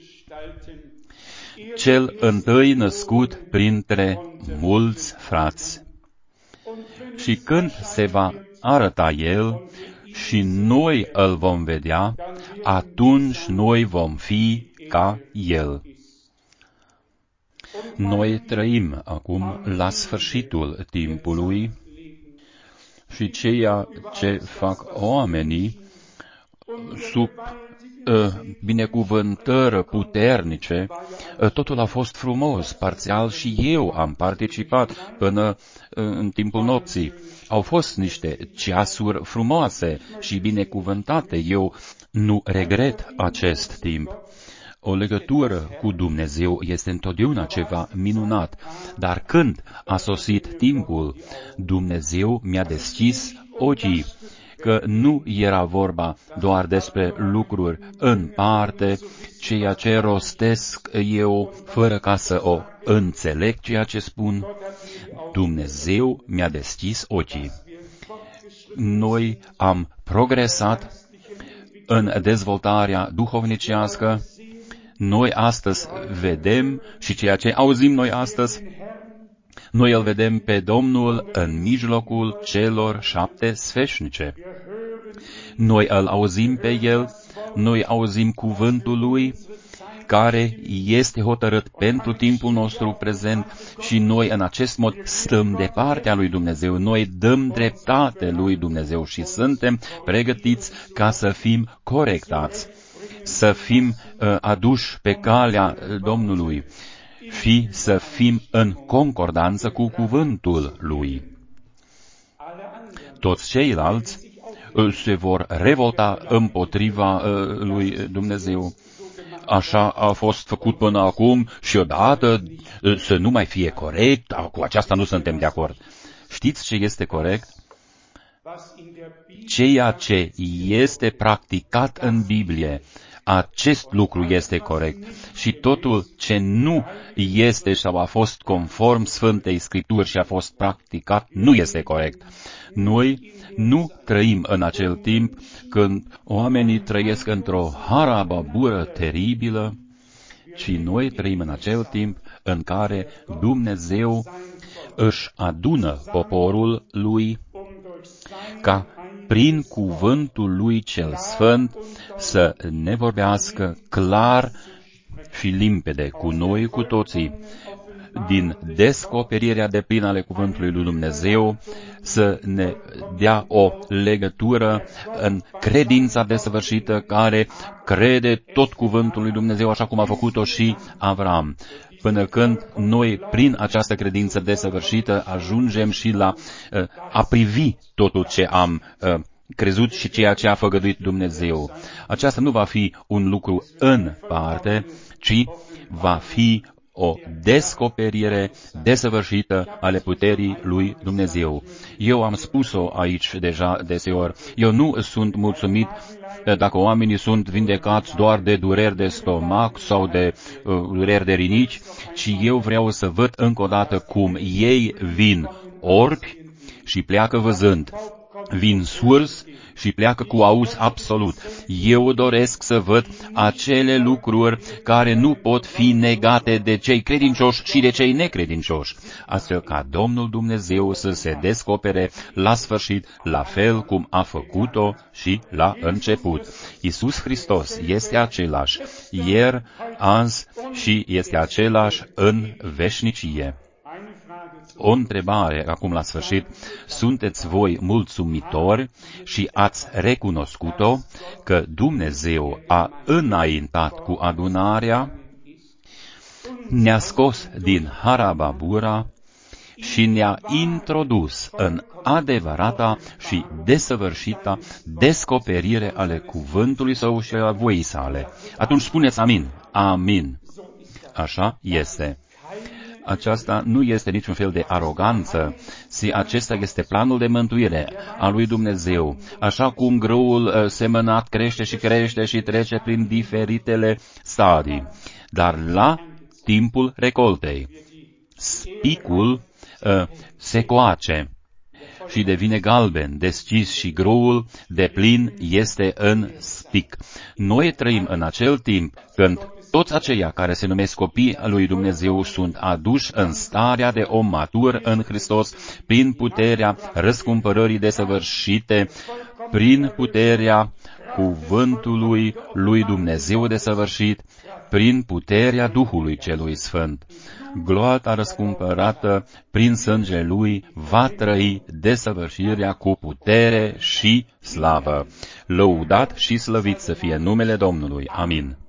cel întâi născut printre mulți frați. Și când se va arăta El și noi îl vom vedea, atunci noi vom fi ca El. Noi trăim acum la sfârșitul timpului și ceea ce fac oamenii sub uh, binecuvântări puternice, uh, totul a fost frumos, parțial și eu am participat până uh, în timpul nopții. Au fost niște ceasuri frumoase și binecuvântate. Eu nu regret acest timp. O legătură cu Dumnezeu este întotdeauna ceva minunat, dar când a sosit timpul, Dumnezeu mi-a deschis ochii, că nu era vorba doar despre lucruri în parte, ceea ce rostesc eu fără ca să o înțeleg ceea ce spun. Dumnezeu mi-a deschis ochii. Noi am progresat în dezvoltarea duhovnicească. Noi astăzi vedem și ceea ce auzim noi astăzi, noi îl vedem pe Domnul în mijlocul celor șapte sfeșnice. Noi îl auzim pe El, noi auzim cuvântul Lui, care este hotărât pentru timpul nostru prezent și noi în acest mod stăm de partea lui Dumnezeu, noi dăm dreptate lui Dumnezeu și suntem pregătiți ca să fim corectați, să fim uh, aduși pe calea Domnului și să fim în concordanță cu cuvântul Lui. Toți ceilalți uh, se vor revolta împotriva uh, lui Dumnezeu. Așa a fost făcut până acum și odată uh, să nu mai fie corect, cu aceasta nu suntem de acord. Știți ce este corect? Ceea ce este practicat în Biblie, acest lucru este corect și totul ce nu este sau a fost conform Sfântei Scripturi și a fost practicat nu este corect. Noi nu trăim în acel timp când oamenii trăiesc într-o harababură teribilă, ci noi trăim în acel timp în care Dumnezeu își adună poporul Lui ca prin cuvântul Lui cel Sfânt să ne vorbească clar și limpede cu noi, cu toții, din descoperirea deplină ale cuvântului lui Dumnezeu, să ne dea o legătură în credința desăvârșită care crede tot cuvântul lui Dumnezeu așa cum a făcut-o și Avram. Până când noi, prin această credință desăvârșită, ajungem și la uh, a privi totul ce am uh, crezut și ceea ce a făgăduit Dumnezeu. Aceasta nu va fi un lucru în parte, ci va fi o descoperire desăvârșită ale puterii lui Dumnezeu. Eu am spus-o aici deja deseori. Eu nu sunt mulțumit dacă oamenii sunt vindecați doar de dureri de stomac sau de uh, dureri de rinichi, ci eu vreau să văd încă o dată cum ei vin orbi și pleacă văzând, vin surzi și pleacă cu auz absolut. Eu doresc să văd acele lucruri care nu pot fi negate de cei credincioși și de cei necredincioși, astfel ca Domnul Dumnezeu să se descopere la sfârșit, la fel cum a făcut-o și la început. Iisus Hristos este același ieri, azi și este același în veșnicie. O întrebare acum la sfârșit. Sunteți voi mulțumitori și ați recunoscut-o că Dumnezeu a înaintat cu adunarea, ne-a scos din harababura și ne-a introdus în adevărata și desăvârșita descoperire ale cuvântului Său și a voii sale? Atunci spuneți amin. Amin. Așa este. Aceasta nu este niciun fel de aroganță, ci acesta este planul de mântuire a lui Dumnezeu. Așa cum grâul semănat crește și crește și trece prin diferitele stadii. Dar la timpul recoltei, spicul uh, se coace și devine galben, deschis și grâul de plin este în spic. Noi trăim în acel timp când toți aceia care se numesc copii al lui Dumnezeu sunt aduși în starea de om matur în Hristos prin puterea răscumpărării desăvârșite, prin puterea cuvântului lui Dumnezeu desăvârșit, prin puterea Duhului Celui Sfânt. Gloata răscumpărată prin sângele Lui va trăi desăvârșirea cu putere și slavă. Lăudat și slăvit să fie numele Domnului. Amin.